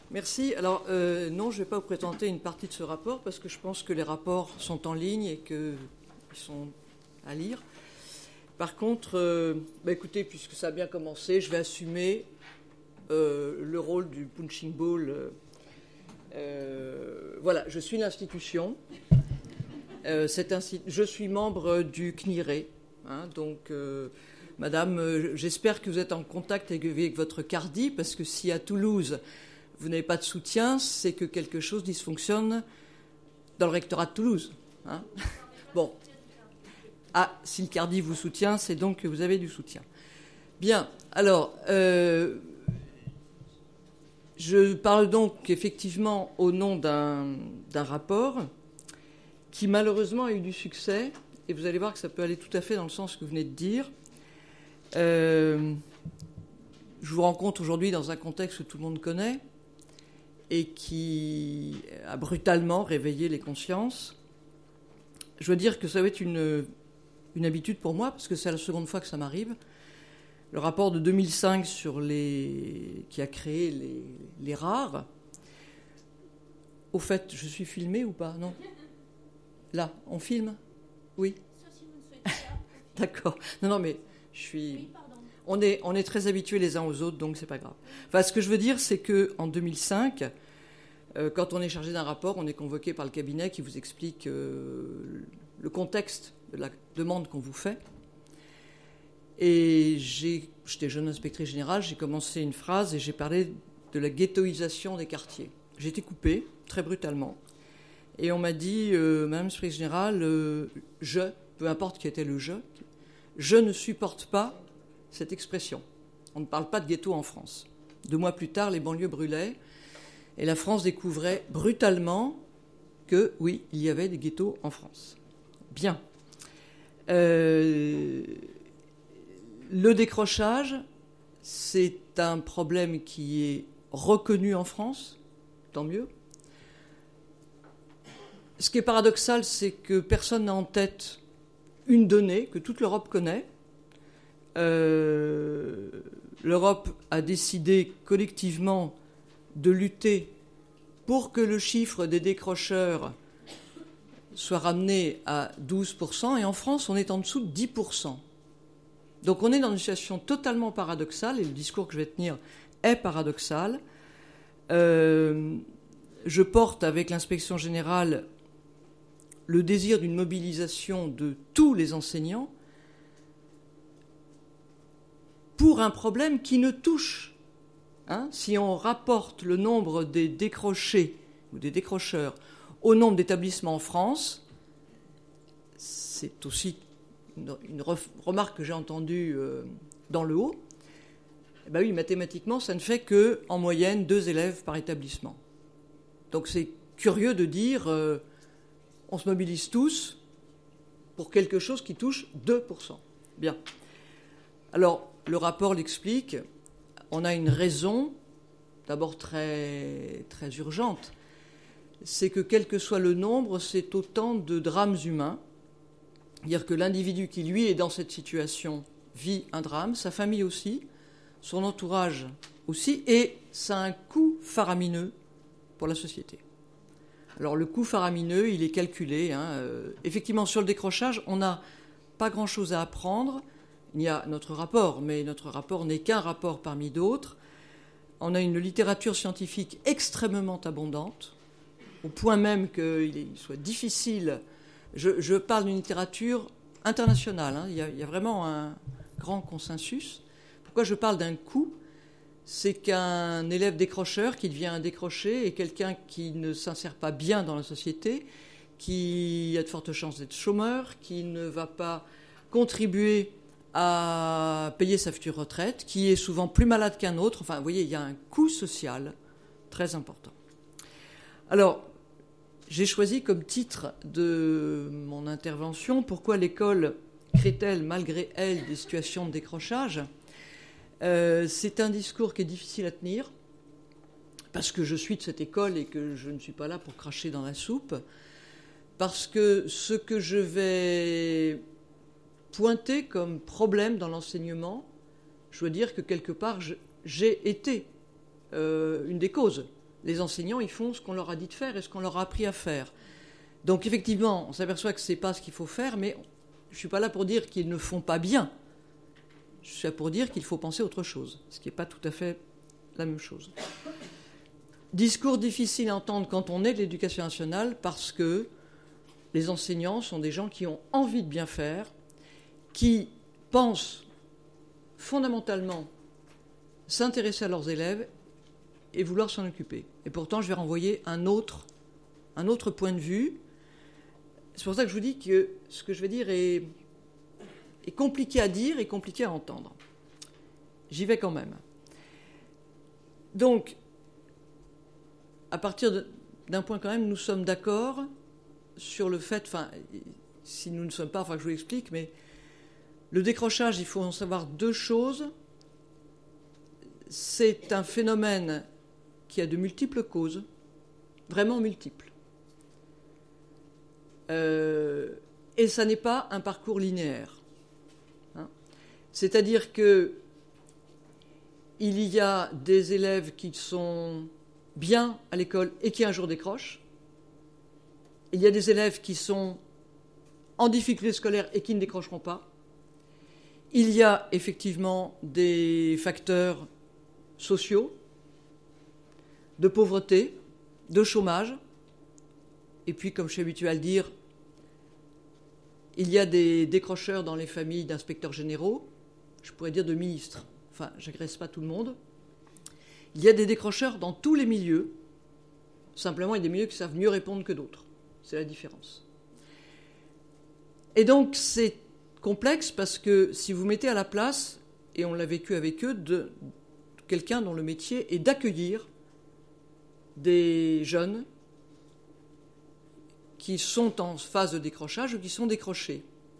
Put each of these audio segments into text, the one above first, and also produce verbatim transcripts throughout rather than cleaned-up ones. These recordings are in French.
Merci. Alors, euh, non, je ne vais pas vous présenter une partie de ce rapport parce que je pense que les rapports sont en ligne et qu'ils sont à lire. Par contre, euh, bah écoutez, puisque ça a bien commencé, je vais assumer euh, le rôle du punching ball. Euh, euh, voilà, je suis l'institution. Euh, cette insti- je suis membre du C N I R E. Hein, donc, euh, madame, euh, j'espère que vous êtes en contact avec, avec votre CARDI, parce que si à Toulouse, vous n'avez pas de soutien, c'est que quelque chose dysfonctionne dans le rectorat de Toulouse. Hein. Bon. Ah, si le CARDI vous soutient, c'est donc que vous avez du soutien. Bien. Alors, euh, je parle donc effectivement au nom d'un, d'un rapport qui malheureusement a eu du succès, et vous allez voir que ça peut aller tout à fait dans le sens que vous venez de dire. Euh, je vous rencontre aujourd'hui dans un contexte que tout le monde connaît, et qui a brutalement réveillé les consciences. Je veux dire que ça va être une, une habitude pour moi, parce que c'est la seconde fois que ça m'arrive. Le rapport de deux mille cinq sur les, qui a créé les, les rares. Au fait, je suis filmée ou pas? Non. Là, on filme? Oui. D'accord. Non, non, mais je suis... Oui, pardon. On est, on est très habitués les uns aux autres, donc c'est pas grave. Enfin, ce que je veux dire, c'est qu'en deux mille cinq, euh, quand on est chargé d'un rapport, on est convoqué par le cabinet qui vous explique euh, le contexte de la demande qu'on vous fait. Et j'ai, j'étais jeune inspectrice générale, j'ai commencé une phrase et j'ai parlé de la ghettoisation des quartiers. J'ai été coupée, très brutalement. Et on m'a dit, euh, Madame l'inspectrice générale, euh, je, peu importe qui était le je, je ne supporte pas cette expression. On ne parle pas de ghetto en France. Deux mois plus tard, les banlieues brûlaient et la France découvrait brutalement que, oui, il y avait des ghettos en France. Bien. Euh, le décrochage, c'est un problème qui est reconnu en France, tant mieux. Ce qui est paradoxal, c'est que personne n'a en tête une donnée que toute l'Europe connaît. Euh, L'Europe a décidé collectivement de lutter pour que le chiffre des décrocheurs soit ramené à douze pour cent, et en France, on est en dessous de dix pour cent. Donc on est dans une situation totalement paradoxale, et le discours que je vais tenir est paradoxal. Euh, je porte avec l'inspection générale le désir d'une mobilisation de tous les enseignants pour un problème qui ne touche. Hein, si on rapporte le nombre des décrochés ou des décrocheurs au nombre d'établissements en France, c'est aussi une, une remarque que j'ai entendue euh, dans le haut. Eh ben oui, mathématiquement, ça ne fait qu'en moyenne deux élèves par établissement. Donc c'est curieux de dire euh, on se mobilise tous pour quelque chose qui touche deux pour cent. Bien. Alors, le rapport l'explique. On a une raison, d'abord très, très urgente. C'est que quel que soit le nombre, c'est autant de drames humains. C'est-à-dire que l'individu qui, lui, est dans cette situation vit un drame, sa famille aussi, son entourage aussi, et ça a un coût faramineux pour la société. Alors le coût faramineux, il est calculé. Hein. Euh, effectivement, sur le décrochage, on n'a pas grand-chose à apprendre. Il y a notre rapport, mais notre rapport n'est qu'un rapport parmi d'autres. On a une littérature scientifique extrêmement abondante, au point même qu'il soit difficile. Je, je parle d'une littérature internationale. Hein. Il y a, il y a vraiment un grand consensus. Pourquoi je parle d'un coût ? C'est qu'un élève décrocheur qui devient un décroché est quelqu'un qui ne s'insère pas bien dans la société, qui a de fortes chances d'être chômeur, qui ne va pas contribuer à payer sa future retraite, qui est souvent plus malade qu'un autre. Enfin, vous voyez, il y a un coût social très important. Alors, j'ai choisi comme titre de mon intervention « Pourquoi l'école crée-t-elle, malgré elle, des situations de décrochage ?» Euh, c'est un discours qui est difficile à tenir parce que je suis de cette école et que je ne suis pas là pour cracher dans la soupe, parce que ce que je vais pointer comme problème dans l'enseignement, je dois dire que quelque part j'ai été euh, une des causes. les enseignants, ils font ce qu'on leur a dit de faire et ce qu'on leur a appris à faire. Donc effectivement, on s'aperçoit que ce n'est pas ce qu'il faut faire, mais je ne suis pas là pour dire qu'ils ne font pas bien. Je suis là pour dire qu'il faut penser autre chose, ce qui n'est pas tout à fait la même chose. Discours difficile à entendre quand on est de l'éducation nationale, parce que les enseignants sont des gens qui ont envie de bien faire, qui pensent fondamentalement s'intéresser à leurs élèves et vouloir s'en occuper. Et pourtant, je vais renvoyer un autre, un autre point de vue. C'est pour ça que je vous dis que ce que je vais dire est, est compliqué à dire et compliqué à entendre. J'y vais quand même. Donc, à partir de, d'un point quand même, nous sommes d'accord sur le fait, enfin, si nous ne sommes pas, enfin que je vous l'explique, mais le décrochage, il faut en savoir deux choses. C'est un phénomène qui a de multiples causes, vraiment multiples. Euh, et ça n'est pas un parcours linéaire. Hein. C'est-à-dire que il y a des élèves qui sont bien à l'école et qui un jour décrochent. Il y a des élèves qui sont en difficulté scolaire et qui ne décrocheront pas. Il y a effectivement des facteurs sociaux, de pauvreté, de chômage. Et puis, comme je suis habitué à le dire, il y a des décrocheurs dans les familles d'inspecteurs généraux, je pourrais dire de ministres. Enfin, je n'agresse pas tout le monde. Il y a des décrocheurs dans tous les milieux. Simplement, il y a des milieux qui savent mieux répondre que d'autres. C'est la différence. Et donc, c'est complexe parce que si vous mettez à la place, et on l'a vécu avec eux, de quelqu'un dont le métier est d'accueillir des jeunes qui sont en phase de décrochage ou qui sont décrochés.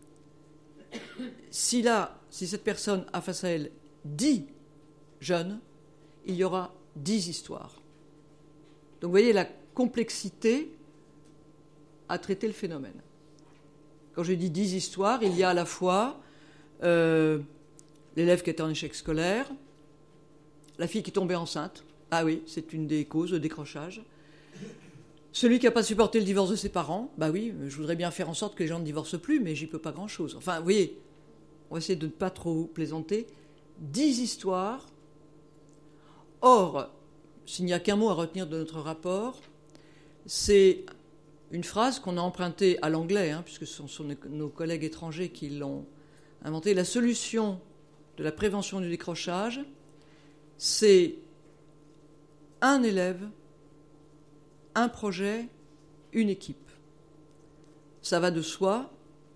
Si là, si cette personne a face à elle dix jeunes, il y aura dix histoires. Donc vous voyez la complexité à traiter le phénomène. Quand je dis dix histoires, il y a à la fois euh, l'élève qui était en échec scolaire, la fille qui est tombée enceinte, ah oui, c'est une des causes de décrochage, celui qui n'a pas supporté le divorce de ses parents, bah oui, je voudrais bien faire en sorte que les gens ne divorcent plus, mais j'y peux pas grand-chose. Enfin, vous voyez, on va essayer de ne pas trop plaisanter. Dix histoires. Or, s'il n'y a qu'un mot à retenir de notre rapport, c'est une phrase qu'on a empruntée à l'anglais, hein, puisque ce sont nos collègues étrangers qui l'ont inventée. La solution de la prévention du décrochage, c'est un élève, un projet, une équipe. Ça va de soi,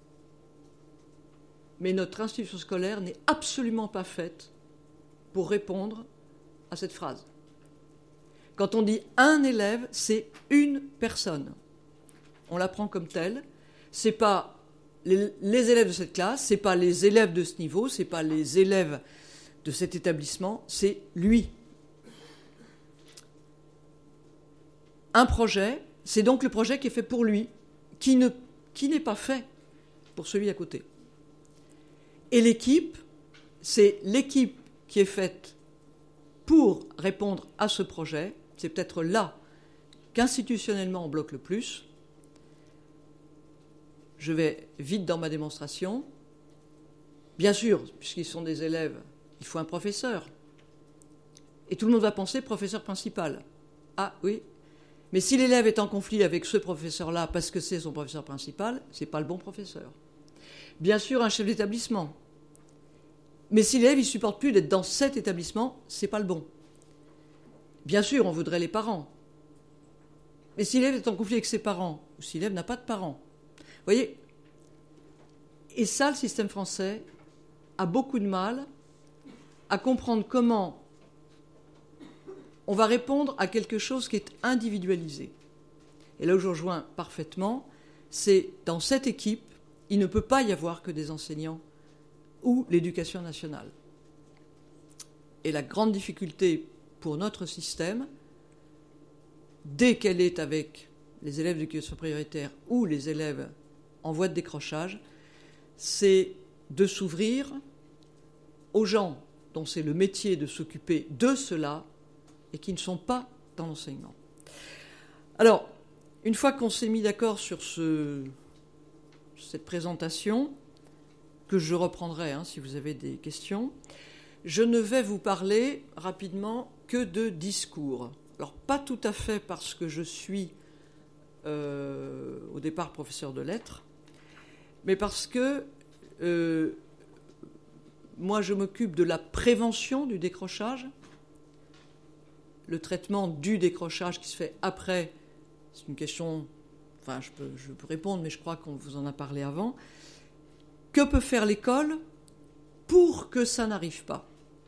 mais notre institution scolaire n'est absolument pas faite pour répondre à cette phrase. Quand on dit un élève, c'est une personne. On la prend comme telle. C'est pas les, les élèves de cette classe, c'est pas les élèves de ce niveau, c'est pas les élèves de cet établissement, c'est lui. Un projet, c'est donc le projet qui est fait pour lui, qui, ne, qui n'est pas fait pour celui à côté. Et l'équipe, c'est l'équipe qui est faite pour répondre à ce projet. C'est peut-être là qu'institutionnellement on bloque le plus. Je vais vite dans ma démonstration. Bien sûr, puisqu'ils sont des élèves, il faut un professeur. Et tout le monde va penser professeur principal. Ah oui, mais si l'élève est en conflit avec ce professeur-là parce que c'est son professeur principal, ce n'est pas le bon professeur. Bien sûr, un chef d'établissement. Mais si l'élève ne supporte plus d'être dans cet établissement, ce n'est pas le bon. Bien sûr, on voudrait les parents. Mais si l'élève est en conflit avec ses parents, ou si l'élève n'a pas de parents, vous voyez, et ça, le système français a beaucoup de mal à comprendre comment on va répondre à quelque chose qui est individualisé. Et là où je rejoins parfaitement, c'est dans cette équipe, il ne peut pas y avoir que des enseignants ou l'éducation nationale. Et la grande difficulté pour notre système, dès qu'elle est avec les élèves d'éducation prioritaire ou les élèves en voie de décrochage, c'est de s'ouvrir aux gens dont c'est le métier de s'occuper de cela et qui ne sont pas dans l'enseignement. Alors, une fois qu'on s'est mis d'accord sur ce, cette présentation, que je reprendrai hein, si vous avez des questions, je ne vais vous parler rapidement que de discours. Alors, pas tout à fait parce que je suis euh, au départ professeur de lettres, mais parce que euh, moi, je m'occupe de la prévention du décrochage, le traitement du décrochage qui se fait après. C'est une question, enfin, je peux, je peux répondre, mais je crois qu'on vous en a parlé avant. Que peut faire l'école pour que ça n'arrive pas ?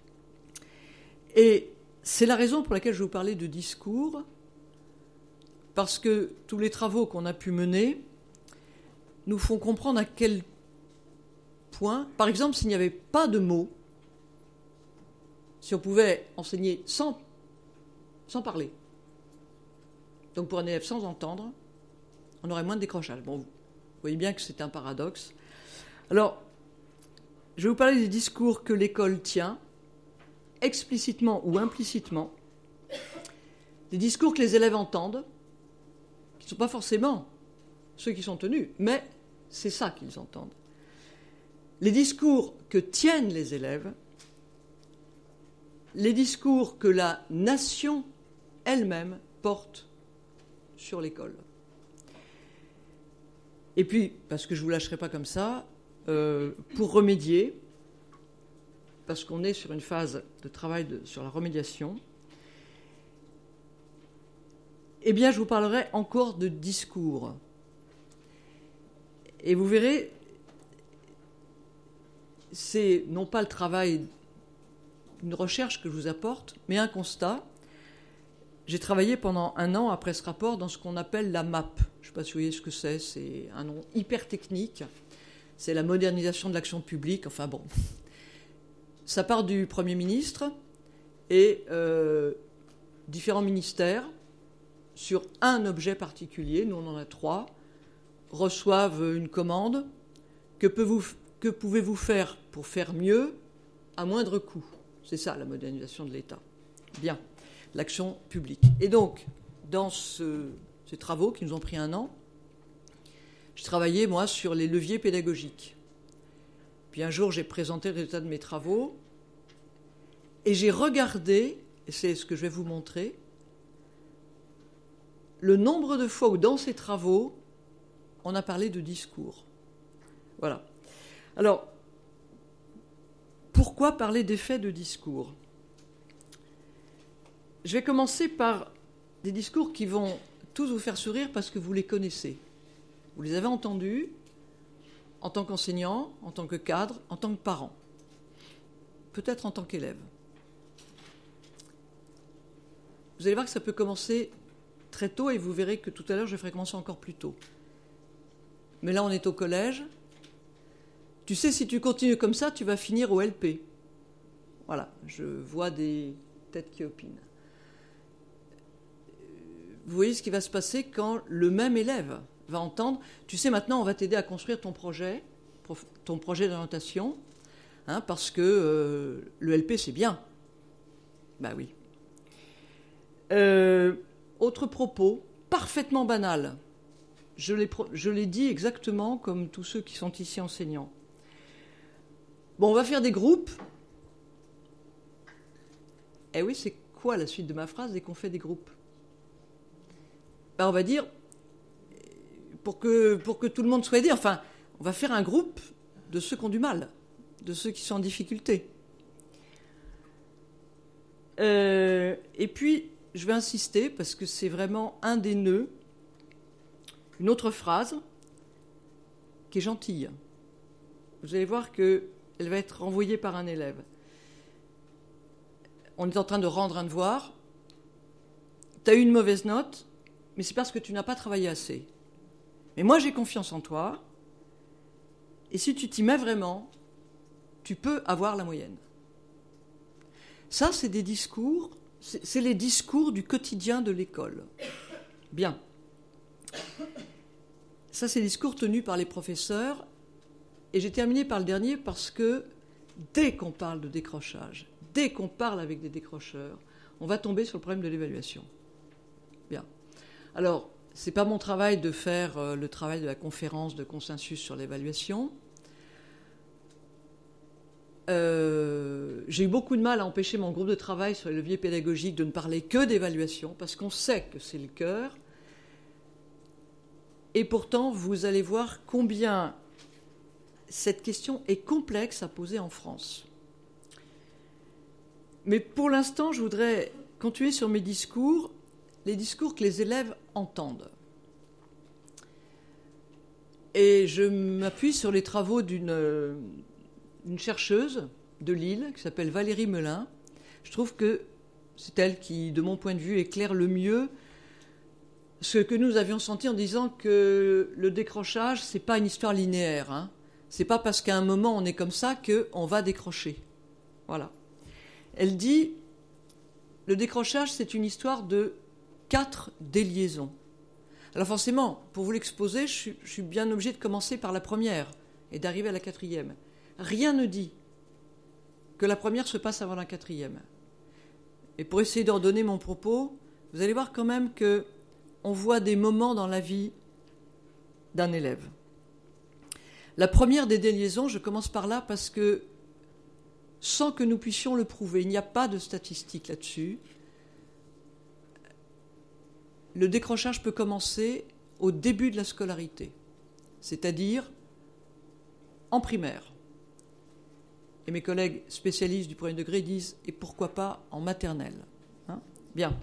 Et c'est la raison pour laquelle je vais vous parler de discours, parce que tous les travaux qu'on a pu mener nous font comprendre à quel point, par exemple, s'il n'y avait pas de mots, si on pouvait enseigner sans, sans parler, donc pour un élève sans entendre, on aurait moins de décrochage. Bon, vous voyez bien que c'est un paradoxe. Alors, je vais vous parler des discours que l'école tient, explicitement ou implicitement, des discours que les élèves entendent, qui ne sont pas forcément ceux qui sont tenus, mais c'est ça qu'ils entendent. Les discours que tiennent les élèves, les discours que la nation elle-même porte sur l'école. Et puis, parce que je ne vous lâcherai pas comme ça, euh, pour remédier, parce qu'on est sur une phase de travail de, sur la remédiation, eh bien, je vous parlerai encore de discours. Et vous verrez, c'est non pas le travail d'une recherche que je vous apporte, mais un constat. J'ai travaillé pendant un an après ce rapport dans ce qu'on appelle la M A P. Je ne sais pas si vous voyez ce que c'est, c'est un nom hyper technique. C'est la modernisation de l'action publique. Enfin bon, ça part du Premier ministre et euh, différents ministères sur un objet particulier, nous on en a trois, reçoivent une commande. Que, peut vous, que pouvez-vous faire pour faire mieux à moindre coût ? C'est ça la modernisation de l'État. Bien, l'action publique. Et donc, dans ce, ces travaux qui nous ont pris un an, je travaillais, moi, sur les leviers pédagogiques. Puis un jour, j'ai présenté le résultat de mes travaux et j'ai regardé, et c'est ce que je vais vous montrer, le nombre de fois où, dans ces travaux, on a parlé de discours. Voilà. Alors, pourquoi parler d'effets de discours ? Je vais commencer par des discours qui vont tous vous faire sourire parce que vous les connaissez. Vous les avez entendus en tant qu'enseignant, en tant que cadre, en tant que parent, peut-être en tant qu'élève. Vous allez voir que ça peut commencer très tôt et vous verrez que tout à l'heure, je ferai commencer encore plus tôt. Mais là, on est au collège. Tu sais, si tu continues comme ça, tu vas finir au L P. Voilà, je vois des têtes qui opinent. Vous voyez ce qui va se passer quand le même élève va entendre « Tu sais, maintenant, on va t'aider à construire ton projet, ton projet d'orientation, hein, parce que euh, le L P, c'est bien. » Ben oui. Euh, autre propos, parfaitement banal. Je l'ai, je l'ai dit exactement comme tous ceux qui sont ici enseignants. Bon, on va faire des groupes. Eh oui, c'est quoi la suite de ma phrase dès qu'on fait des groupes ? Ben, on va dire, pour que, pour que tout le monde soit aidé, enfin, on va faire un groupe de ceux qui ont du mal, de ceux qui sont en difficulté. Euh, et puis, je vais insister, parce que c'est vraiment un des nœuds, une autre phrase qui est gentille. Vous allez voir qu'elle va être renvoyée par un élève. On est en train de rendre un devoir. Tu as eu une mauvaise note, mais c'est parce que tu n'as pas travaillé assez. Mais moi, j'ai confiance en toi. Et si tu t'y mets vraiment, tu peux avoir la moyenne. Ça, c'est des discours, c'est, c'est les discours du quotidien de l'école. Bien. Ça, c'est les discours tenus par les professeurs. Et j'ai terminé par le dernier parce que dès qu'on parle de décrochage, dès qu'on parle avec des décrocheurs, on va tomber sur le problème de l'évaluation. Bien. Alors, ce n'est pas mon travail de faire euh, le travail de la conférence de consensus sur l'évaluation. Euh, j'ai eu beaucoup de mal à empêcher mon groupe de travail sur les leviers pédagogiques de ne parler que d'évaluation, parce qu'on sait que c'est le cœur. Et pourtant, vous allez voir combien cette question est complexe à poser en France. Mais pour l'instant, je voudrais continuer sur mes discours, les discours que les élèves entendent. Et je m'appuie sur les travaux d'une, d'une chercheuse de Lille qui s'appelle Valérie Melin. Je trouve que c'est elle qui, de mon point de vue, éclaire le mieux ce que nous avions senti en disant que le décrochage, ce n'est pas une histoire linéaire. Hein. Ce n'est pas parce qu'à un moment on est comme ça qu'on va décrocher. Voilà. Elle dit, le décrochage, c'est une histoire de quatre déliaisons. Alors forcément, pour vous l'exposer, je suis, je suis bien obligé de commencer par la première et d'arriver à la quatrième. Rien ne dit que la première se passe avant la quatrième. Et pour essayer d'ordonner mon propos, vous allez voir quand même qu'on voit des moments dans la vie d'un élève. La première des déliaisons, je commence par là parce que, sans que nous puissions le prouver, il n'y a pas de statistiques là-dessus, le décrochage peut commencer au début de la scolarité, c'est-à-dire en primaire. Et mes collègues spécialistes du premier degré disent « et pourquoi pas en maternelle hein ?» Bien.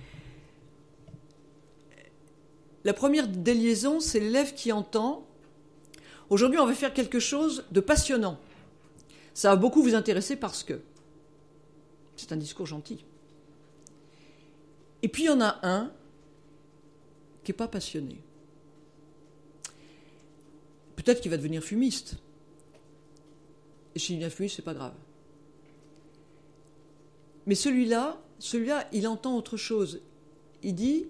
La première déliaison, c'est l'élève qui entend « aujourd'hui, on va faire quelque chose de passionnant. Ça va beaucoup vous intéresser parce que... » C'est un discours gentil. Et puis, il y en a un qui n'est pas passionné. Peut-être qu'il va devenir fumiste. Et s'il devient fumiste, ce n'est pas grave. Mais celui-là, celui-là, il entend autre chose. Il dit,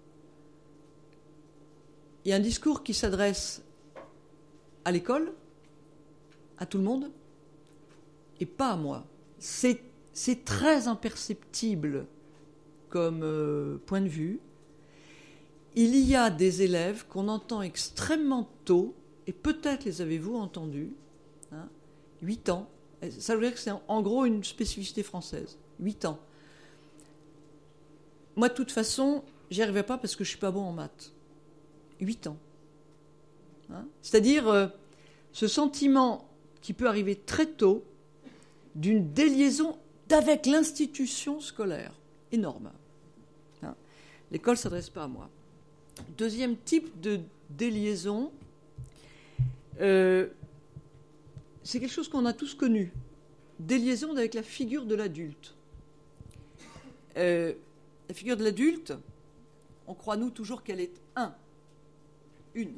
il y a un discours qui s'adresse à l'école, à tout le monde, et pas à moi. C'est, c'est très imperceptible comme euh, point de vue. Il y a des élèves qu'on entend extrêmement tôt, et peut-être les avez-vous entendus, hein, huit ans. Ça veut dire que c'est en gros une spécificité française. huit ans. Moi, de toute façon, j'y arriverai pas parce que je suis pas bon en maths. huit ans. Hein, c'est-à-dire euh, ce sentiment qui peut arriver très tôt d'une déliaison avec l'institution scolaire. Énorme. Hein, l'école ne s'adresse pas à moi. Deuxième type de déliaison, euh, c'est quelque chose qu'on a tous connu. Déliaison avec la figure de l'adulte. Euh, la figure de l'adulte, on croit nous toujours qu'elle est un, une.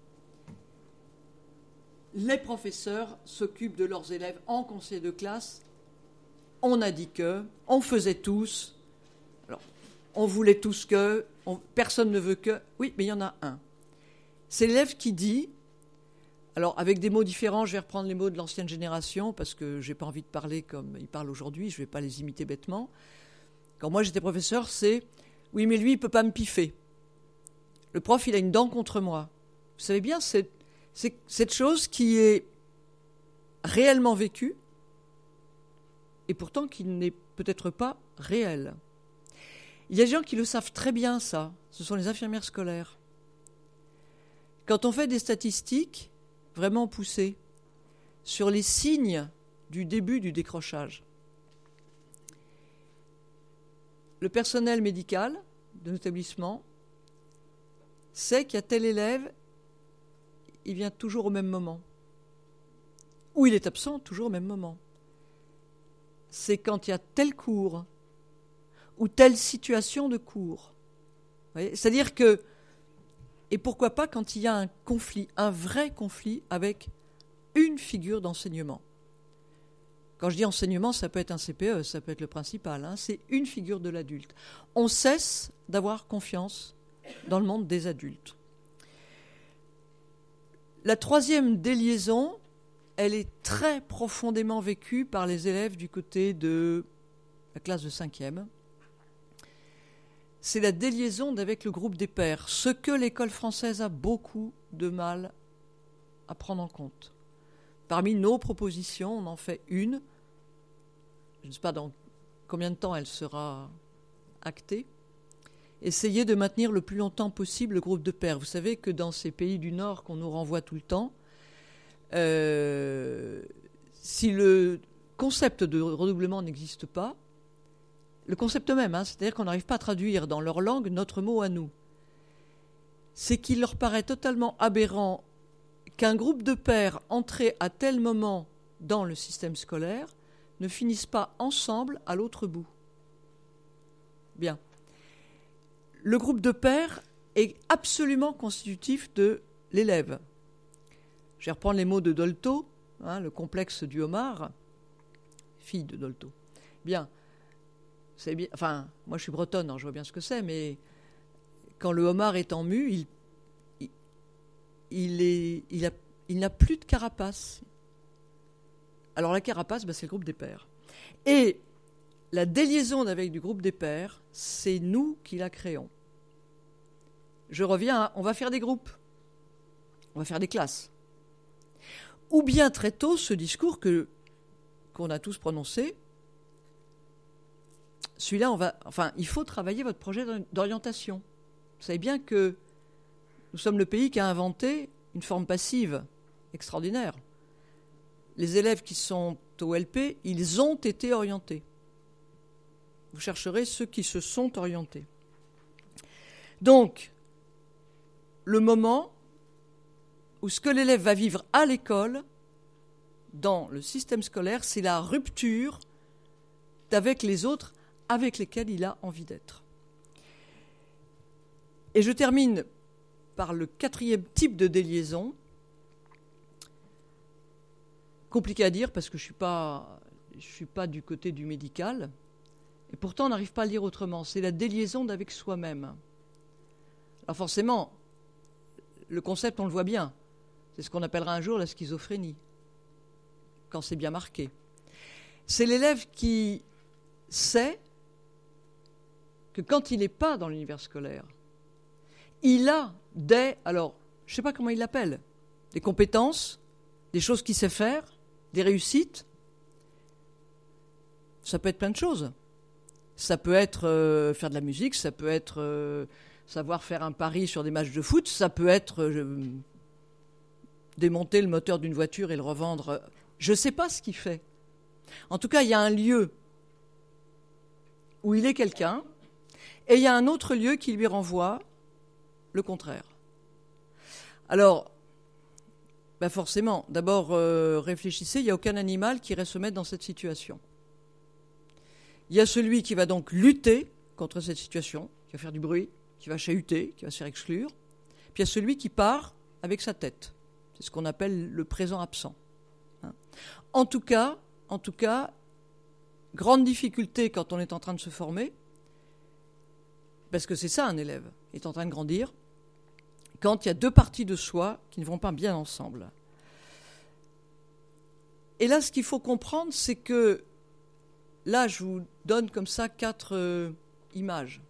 Les professeurs s'occupent de leurs élèves en conseil de classe. On a dit que, on faisait tous. Alors, on voulait tous que, on, personne ne veut que. Oui, mais il y en a un. C'est l'élève qui dit, alors avec des mots différents, je vais reprendre les mots de l'ancienne génération parce que je n'ai pas envie de parler comme ils parlent aujourd'hui, je ne vais pas les imiter bêtement. Quand moi j'étais professeur, c'est « oui, mais lui, il ne peut pas me piffer. Le prof, il a une dent contre moi. » Vous savez bien, c'est, c'est cette chose qui est réellement vécue et pourtant qui n'est peut-être pas réelle. Il y a des gens qui le savent très bien, ça. Ce sont les infirmières scolaires. Quand on fait des statistiques vraiment poussées sur les signes du début du décrochage, le personnel médical de l'établissement sait qu'il y a tel élève, il vient toujours au même moment. Ou il est absent toujours au même moment. C'est quand il y a tel cours ou telle situation de cours. Vous voyez ? C'est-à-dire que, et pourquoi pas quand il y a un conflit, un vrai conflit avec une figure d'enseignement. Quand je dis enseignement, ça peut être un C P E, ça peut être le principal, hein, c'est une figure de l'adulte. On cesse d'avoir confiance dans le monde des adultes. La troisième déliaison, elle est très profondément vécue par les élèves du côté de la classe de cinquième. c'est la déliaison avec le groupe des pairs, ce que l'école française a beaucoup de mal à prendre en compte. Parmi nos propositions, on en fait une. Je ne sais pas dans combien de temps elle sera actée. Essayez de maintenir le plus longtemps possible le groupe de pairs. Vous savez que dans ces pays du Nord qu'on nous renvoie tout le temps, euh, si le concept de redoublement n'existe pas, le concept même, hein, c'est-à-dire qu'on n'arrive pas à traduire dans leur langue notre mot à nous, c'est qu'il leur paraît totalement aberrant qu'un groupe de pairs entré à tel moment dans le système scolaire ne finisse pas ensemble à l'autre bout. Bien. Le groupe de pairs est absolument constitutif de l'élève. Je vais reprendre les mots de Dolto, hein, le complexe du homard, fille de Dolto. Bien, c'est bien. Enfin, moi je suis bretonne, alors je vois bien ce que c'est, mais quand le homard est en mue, il, il, il, est, il, a, il n'a plus de carapace. Alors la carapace, ben, c'est le groupe des pairs. Et la déliaison avec du groupe des pairs, c'est nous qui la créons. Je reviens à, on va faire des groupes, on va faire des classes. Ou bien très tôt, ce discours que, qu'on a tous prononcé, celui-là, on va, enfin, il faut travailler votre projet d'orientation. Vous savez bien que nous sommes le pays qui a inventé une forme passive extraordinaire. Les élèves qui sont au L P, ils ont été orientés. Vous chercherez ceux qui se sont orientés. Donc, le moment où ce que l'élève va vivre à l'école, dans le système scolaire, c'est la rupture avec les autres avec lesquels il a envie d'être. Et je termine par le quatrième type de déliaison. Compliqué à dire parce que je ne suis pas, je suis pas du côté du médical. Et pourtant, on n'arrive pas à le dire autrement. C'est la déliaison d'avec soi-même. Alors forcément, le concept, on le voit bien. C'est ce qu'on appellera un jour la schizophrénie, quand c'est bien marqué. C'est l'élève qui sait que quand il n'est pas dans l'univers scolaire, il a des, alors, je ne sais pas comment il l'appelle, des compétences, des choses qu'il sait faire, des réussites. Ça peut être plein de choses. Ça peut être euh, faire de la musique, ça peut être euh, savoir faire un pari sur des matchs de foot, ça peut être euh, démonter le moteur d'une voiture et le revendre. Je ne sais pas ce qu'il fait. En tout cas, il y a un lieu où il est quelqu'un, et il y a un autre lieu qui lui renvoie le contraire. Alors, ben forcément, d'abord, euh, réfléchissez, il n'y a aucun animal qui irait se mettre dans cette situation. Il y a celui qui va donc lutter contre cette situation, qui va faire du bruit, qui va chahuter, qui va se faire exclure. Puis il y a celui qui part avec sa tête. C'est ce qu'on appelle le présent absent. Hein. En tout cas, en tout cas, grande difficulté quand on est en train de se former, parce que c'est ça un élève, il est en train de grandir, quand il y a deux parties de soi qui ne vont pas bien ensemble. Et là, ce qu'il faut comprendre, c'est que, là, je vous donne comme ça quatre euh, images.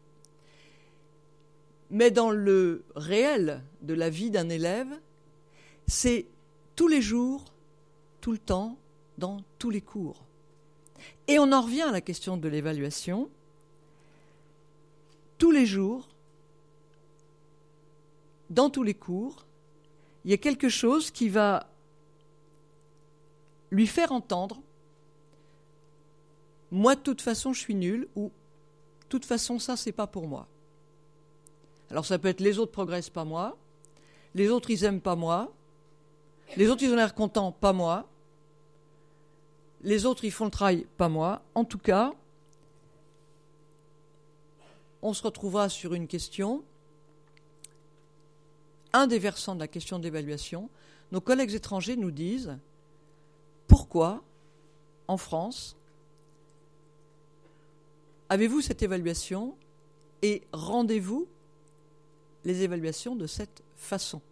Mais dans le réel de la vie d'un élève, c'est tous les jours, tout le temps, dans tous les cours. Et on en revient à la question de l'évaluation. Tous les jours, dans tous les cours, il y a quelque chose qui va lui faire entendre « moi, de toute façon, je suis nul » ou « de toute façon, ça, c'est pas pour moi ». Alors ça peut être « les autres progressent, pas moi »,« les autres, ils aiment pas moi »,« les autres, ils ont l'air contents, pas moi », les autres, ils font le travail, pas moi. En tout cas, on se retrouvera sur une question, un des versants de la question d'évaluation. Nos collègues étrangers nous disent pourquoi, en France, avez-vous cette évaluation et rendez-vous les évaluations de cette façon?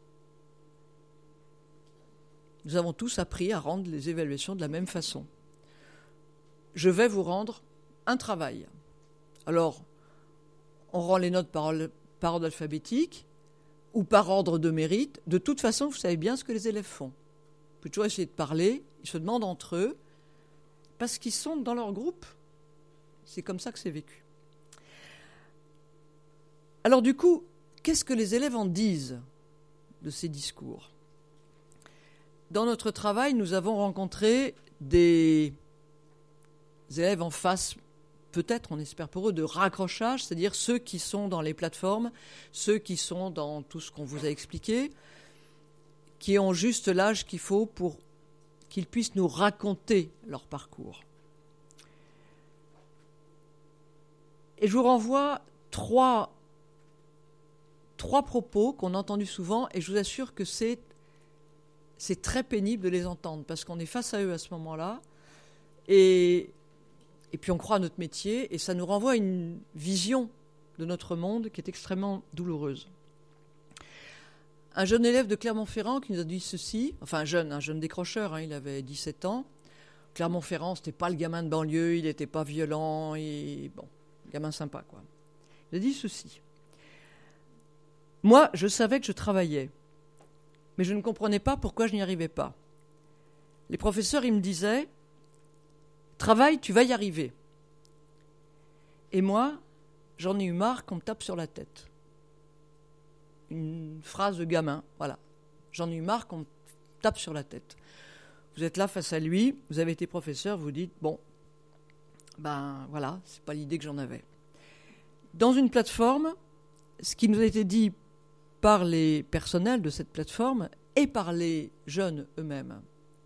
Nous avons tous appris à rendre les évaluations de la même façon. Je vais vous rendre un travail. Alors, on rend les notes par, par ordre alphabétique ou par ordre de mérite. De toute façon, vous savez bien ce que les élèves font. Vous pouvez toujours essayer de parler, ils se demandent entre eux, parce qu'ils sont dans leur groupe. C'est comme ça que c'est vécu. Alors du coup, qu'est-ce que les élèves en disent de ces discours ? Dans notre travail, nous avons rencontré des élèves en phase, peut-être, on espère pour eux, de raccrochage, c'est-à-dire ceux qui sont dans les plateformes, ceux qui sont dans tout ce qu'on vous a expliqué, qui ont juste l'âge qu'il faut pour qu'ils puissent nous raconter leur parcours. Et je vous renvoie trois, trois propos qu'on a entendus souvent, et je vous assure que c'est, c'est très pénible de les entendre, parce qu'on est face à eux à ce moment-là, et, et puis on croit à notre métier, et ça nous renvoie à une vision de notre monde qui est extrêmement douloureuse. Un jeune élève de Clermont-Ferrand qui nous a dit ceci, enfin un jeune, un jeune décrocheur, hein, il avait dix-sept ans. Clermont-Ferrand, c'était pas le gamin de banlieue, il n'était pas violent, et bon, gamin sympa, quoi. Il a dit ceci. Moi, je savais que je travaillais, mais je ne comprenais pas pourquoi je n'y arrivais pas. Les professeurs, ils me disaient, travaille, tu vas y arriver. Et moi, j'en ai eu marre qu'on me tape sur la tête. Une phrase de gamin, voilà. J'en ai eu marre qu'on me tape sur la tête. Vous êtes là face à lui, vous avez été professeur, vous dites, bon, ben voilà, c'est pas l'idée que j'en avais. Dans une plateforme, ce qui nous a été dit par les personnels de cette plateforme et par les jeunes eux-mêmes,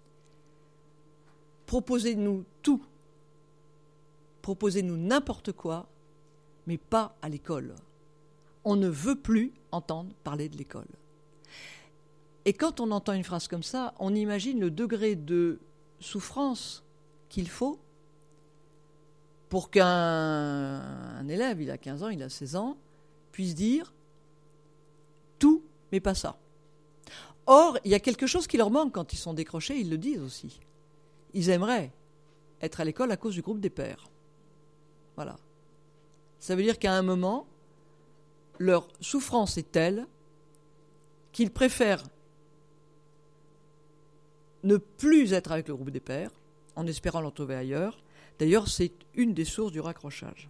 proposez-nous tout, proposez-nous n'importe quoi, mais pas à l'école. On ne veut plus entendre parler de l'école. Et quand on entend une phrase comme ça, on imagine le degré de souffrance qu'il faut pour qu'un un élève, il a quinze ans, il a seize ans, puisse dire tout, mais pas ça. Or, il y a quelque chose qui leur manque quand ils sont décrochés, ils le disent aussi. Ils aimeraient être à l'école à cause du groupe des pairs. Voilà. Ça veut dire qu'à un moment, leur souffrance est telle qu'ils préfèrent ne plus être avec le groupe des pairs, en espérant l'en trouver ailleurs. D'ailleurs, c'est une des sources du raccrochage.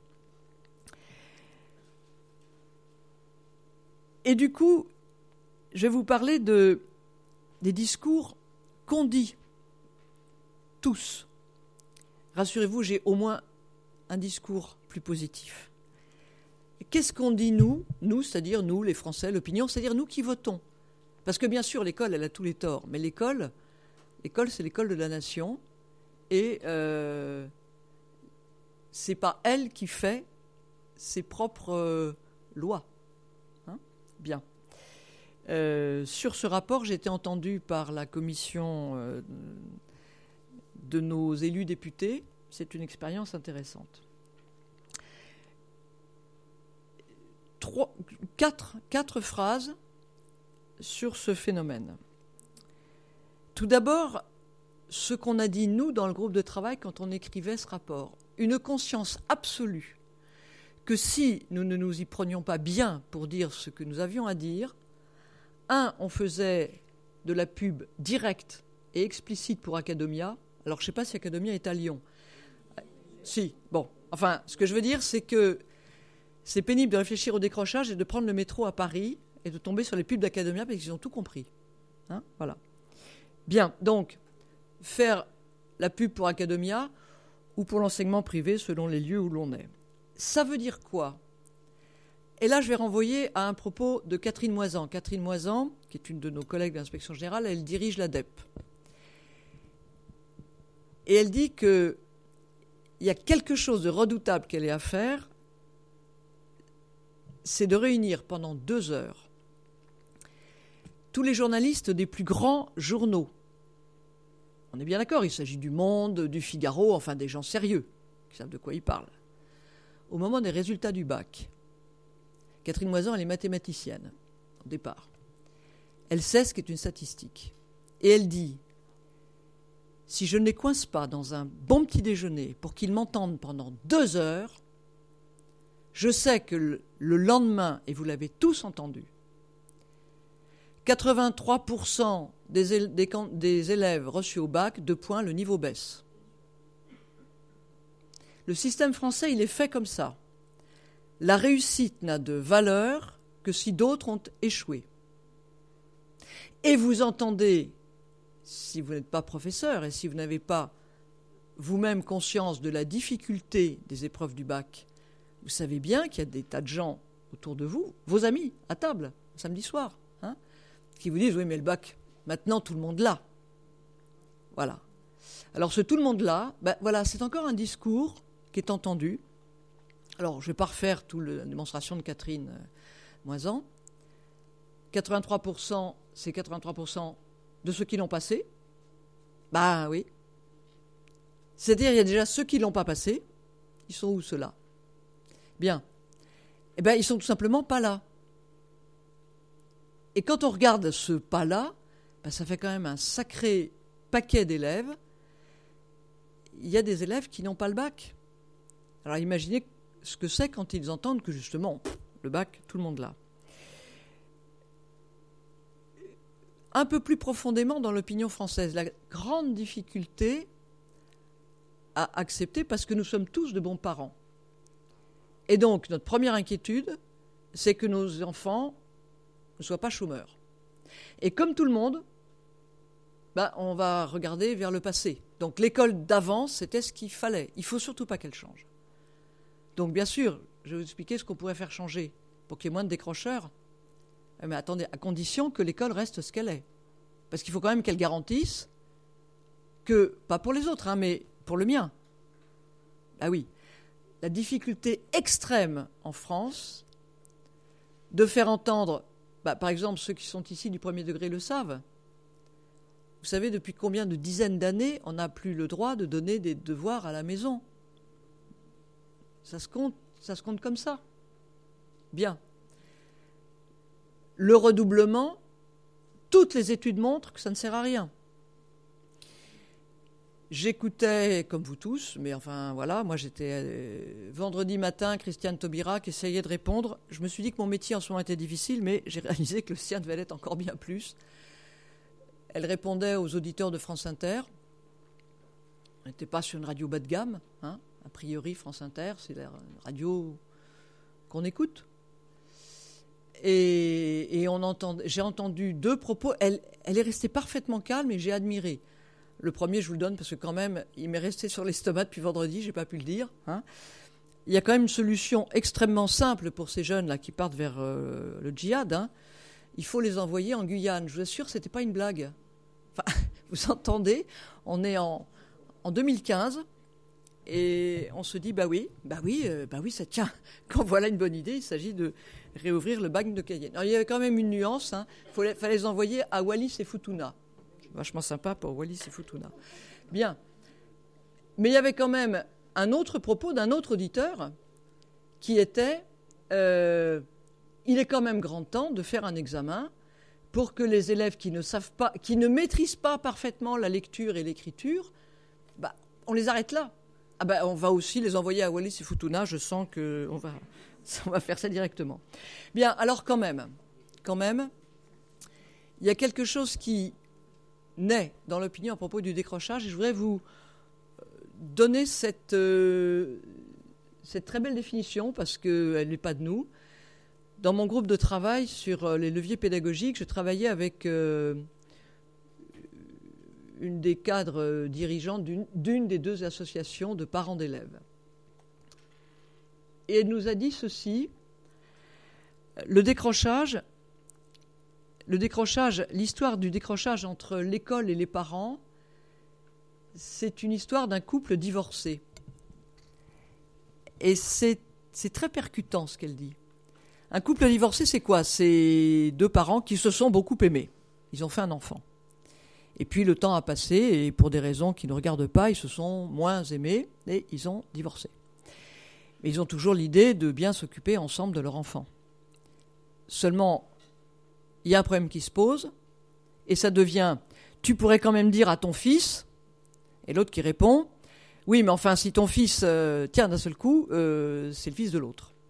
Et du coup, je vais vous parler de, des discours qu'on dit tous. Rassurez-vous, j'ai au moins un discours plus positif. Qu'est-ce qu'on dit nous, nous, c'est-à-dire nous, les Français, l'opinion, c'est-à-dire nous qui votons. Parce que bien sûr, l'école, elle a tous les torts, mais l'école, l'école, c'est l'école de la nation, et euh, c'est pas elle qui fait ses propres euh, lois. Hein ? Bien. Euh, sur ce rapport, j'ai été entendu par la commission euh, de nos élus députés. C'est une expérience intéressante. Trois, quatre, quatre phrases sur ce phénomène. Tout d'abord, ce qu'on a dit, nous, dans le groupe de travail, quand on écrivait ce rapport. Une conscience absolue que si nous ne nous y prenions pas bien pour dire ce que nous avions à dire, un, on faisait de la pub directe et explicite pour Academia. Alors, je ne sais pas si Academia est à Lyon. Si, bon. Enfin, ce que je veux dire, c'est que c'est pénible de réfléchir au décrochage et de prendre le métro à Paris et de tomber sur les pubs d'Academia parce qu'ils ont tout compris. Hein, voilà. Bien, donc, faire la pub pour Academia ou pour l'enseignement privé selon les lieux où l'on est. Ça veut dire quoi ? Et là, je vais renvoyer à un propos de Catherine Moisan. Catherine Moisan, qui est une de nos collègues de l'Inspection générale, elle dirige l'A D E P. Et elle dit qu'il y a quelque chose de redoutable qu'elle ait à faire, c'est de réunir pendant deux heures tous les journalistes des plus grands journaux. On est bien d'accord, il s'agit du Monde, du Figaro, enfin des gens sérieux, qui savent de quoi ils parlent. Au moment des résultats du bac, Catherine Moisan, elle est mathématicienne, au départ. Elle sait ce qu'est une statistique. Et elle dit, si je ne les coince pas dans un bon petit déjeuner pour qu'ils m'entendent pendant deux heures, Je sais que le, le lendemain, et vous l'avez tous entendu, quatre-vingt-trois pour cent des, des, des élèves reçus au bac, deux points, le niveau baisse. Le système français, il est fait comme ça. La réussite n'a de valeur que si d'autres ont échoué. Et vous entendez, si vous n'êtes pas professeur et si vous n'avez pas vous-même conscience de la difficulté des épreuves du bac, vous savez bien qu'il y a des tas de gens autour de vous, vos amis, à table, samedi soir, hein, qui vous disent « Oui, mais le bac, maintenant tout le monde l'a. » Voilà. Alors ce tout le monde l'a, ben, voilà, c'est encore un discours qui est entendu. Alors, je ne vais pas refaire toute la démonstration de Catherine euh, Moisan. quatre-vingt-trois pour cent, c'est quatre-vingt-trois pour cent de ceux qui l'ont passé. Bah oui. C'est-à-dire, il y a déjà ceux qui ne l'ont pas passé. Ils sont où, ceux-là? Bien. Eh bien, ils sont tout simplement pas là. Et quand on regarde ce pas-là, ben, ça fait quand même un sacré paquet d'élèves. Il y a des élèves qui n'ont pas le bac. Alors, imaginez ce que c'est quand ils entendent que, justement, le bac, tout le monde l'a. Un peu plus profondément dans l'opinion française, la grande difficulté à accepter, parce que nous sommes tous de bons parents. Et donc, notre première inquiétude, c'est que nos enfants ne soient pas chômeurs. Et comme tout le monde, bah, on va regarder vers le passé. Donc, l'école d'avant, c'était ce qu'il fallait. Il ne faut surtout pas qu'elle change. Donc, bien sûr, je vais vous expliquer ce qu'on pourrait faire changer pour qu'il y ait moins de décrocheurs. Mais attendez, à condition que l'école reste ce qu'elle est. Parce qu'il faut quand même qu'elle garantisse que, pas pour les autres, hein, mais pour le mien. Ah oui, la difficulté extrême en France de faire entendre, bah, par exemple, ceux qui sont ici du premier degré le savent. Vous savez depuis combien de dizaines d'années on n'a plus le droit de donner des devoirs à la maison? Ça se compte, ça se compte comme ça. Bien. Le redoublement, toutes les études montrent que ça ne sert à rien. J'écoutais, comme vous tous, mais enfin voilà, moi j'étais euh, vendredi matin, Christiane Taubira qui essayait de répondre. Je me suis dit que mon métier en ce moment était difficile, mais j'ai réalisé que le sien devait l'être encore bien plus. Elle répondait aux auditeurs de France Inter. On n'était pas sur une radio bas de gamme, hein. A priori, France Inter, c'est la radio qu'on écoute. Et, et on entend, j'ai entendu deux propos. Elle, elle est restée parfaitement calme et j'ai admiré. Le premier, je vous le donne parce que quand même, il m'est resté sur l'estomac depuis vendredi, je n'ai pas pu le dire. Hein. Il y a quand même une solution extrêmement simple pour ces jeunes-là qui partent vers euh, le djihad. Hein. Il faut les envoyer en Guyane. Je vous assure, ce n'était pas une blague. Enfin, vous entendez, on est en, en deux mille quinze et on se dit, bah oui, bah oui, euh, bah oui, ça tient. Quand voilà une bonne idée, il s'agit de réouvrir le bac de Cayenne. Alors, il y avait quand même une nuance. Hein. Il fallait, fallait les envoyer à Wallis et Futuna. Vachement sympa pour Wallis et Futuna. Bien. Mais il y avait quand même un autre propos d'un autre auditeur qui était euh, il est quand même grand temps de faire un examen pour que les élèves qui ne savent pas, qui ne maîtrisent pas parfaitement la lecture et l'écriture, bah, on les arrête là. Ah bah, on va aussi les envoyer à Wallis et Futuna. Je sens qu'on va, on va faire ça directement. Bien, alors quand même, quand même, il y a quelque chose qui naît dans l'opinion à propos du décrochage et je voudrais vous donner cette, euh, cette très belle définition parce qu'elle n'est pas de nous. Dans mon groupe de travail sur les leviers pédagogiques, je travaillais avec euh, une des cadres dirigeantes d'une, d'une des deux associations de parents d'élèves. Et elle nous a dit ceci, le décrochage, le décrochage, l'histoire du décrochage entre l'école et les parents, c'est une histoire d'un couple divorcé. Et c'est, c'est très percutant ce qu'elle dit. Un couple divorcé, c'est quoi? C'est deux parents qui se sont beaucoup aimés. Ils ont fait un enfant. Et puis le temps a passé et pour des raisons qui ne regardent pas, ils se sont moins aimés et ils ont divorcé. Mais ils ont toujours l'idée de bien s'occuper ensemble de leur enfant. Seulement, il y a un problème qui se pose et ça devient « tu pourrais quand même dire à ton fils » et l'autre qui répond « oui, mais enfin, si ton fils, euh, tiens, d'un seul coup, euh, c'est le fils de l'autre ».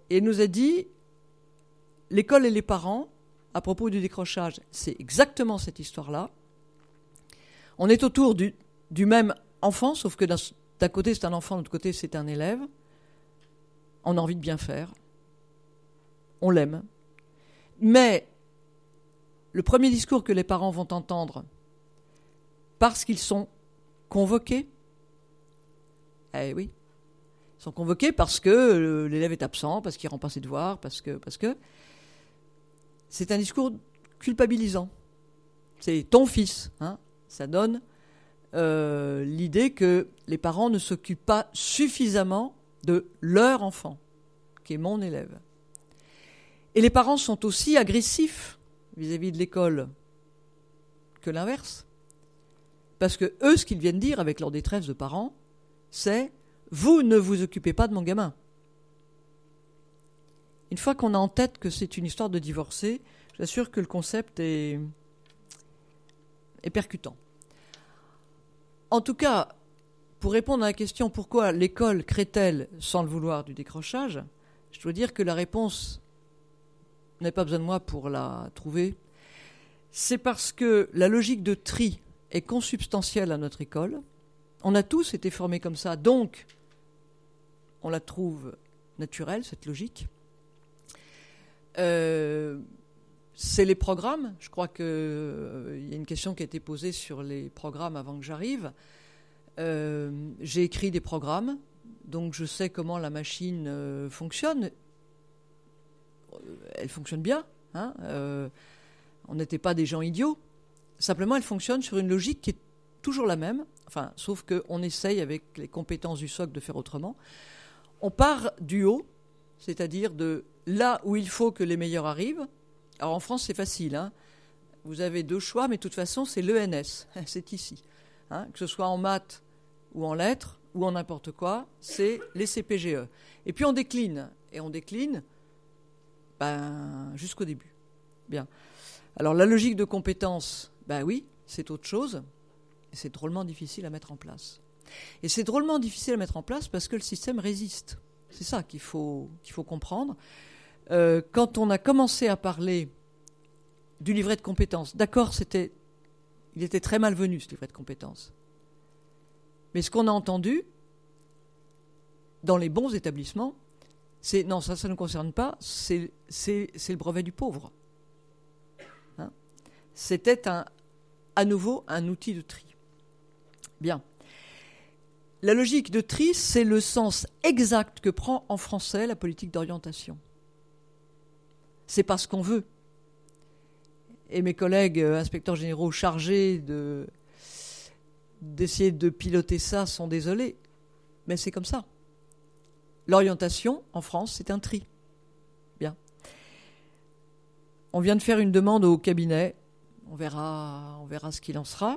Et elle nous a dit, l'école et les parents, à propos du décrochage, c'est exactement cette histoire-là. On est autour du, du même enfant, sauf que d'un, d'un côté c'est un enfant, de l'autre côté c'est un élève. On a envie de bien faire. On l'aime. Mais le premier discours que les parents vont entendre, parce qu'ils sont convoqués, eh oui, ils sont convoqués parce que l'élève est absent, parce qu'il ne rend pas ses devoirs, parce que, parce que... C'est un discours culpabilisant. C'est ton fils. Hein. Ça donne euh, l'idée que les parents ne s'occupent pas suffisamment de leur enfant, qui est mon élève. Et les parents sont aussi agressifs vis-à-vis de l'école que l'inverse. Parce que eux, ce qu'ils viennent dire avec leur détresse de parents, c'est « vous ne vous occupez pas de mon gamin ». Une fois qu'on a en tête que c'est une histoire de divorcé, j'assure que le concept est, est percutant. En tout cas, pour répondre à la question pourquoi l'école crée-t-elle sans le vouloir du décrochage, je dois dire que la réponse, vous n'avez pas besoin de moi pour la trouver, c'est parce que la logique de tri est consubstantielle à notre école. On a tous été formés comme ça, donc on la trouve naturelle, cette logique. Euh, c'est les programmes. Je crois qu'il euh, y a une question qui a été posée sur les programmes avant que j'arrive. Euh, j'ai écrit des programmes, donc je sais comment la machine euh, fonctionne. Elle fonctionne bien. Hein, euh, on n'était pas des gens idiots. Simplement, elle fonctionne sur une logique qui est toujours la même. Enfin, sauf qu'on essaye, avec les compétences du socle, de faire autrement. On part du haut, c'est-à-dire de là où il faut que les meilleurs arrivent. Alors en France, c'est facile. Hein. Vous avez deux choix, mais de toute façon, c'est l'E N S. C'est ici. Hein. Que ce soit en maths ou en lettres ou en n'importe quoi, c'est les C P G E. Et puis on décline. Et on décline ben, jusqu'au début. Bien. Alors la logique de compétence, ben oui, c'est autre chose. Et c'est drôlement difficile à mettre en place. Et c'est drôlement difficile à mettre en place parce que le système résiste. C'est ça qu'il faut, qu'il faut comprendre. Euh, quand on a commencé à parler du livret de compétences, d'accord, c'était, il était très malvenu, ce livret de compétences. Mais ce qu'on a entendu dans les bons établissements, c'est non, ça, ça ne nous concerne pas, c'est, c'est, c'est le brevet du pauvre. Hein? C'était un, à nouveau un outil de tri. Bien. La logique de tri, c'est le sens exact que prend en français la politique d'orientation. C'est pas ce qu'on veut. Et mes collègues euh, inspecteurs généraux chargés de, d'essayer de piloter ça sont désolés. Mais c'est comme ça. L'orientation, en France, c'est un tri. Bien. On vient de faire une demande au cabinet. On verra, on verra ce qu'il en sera.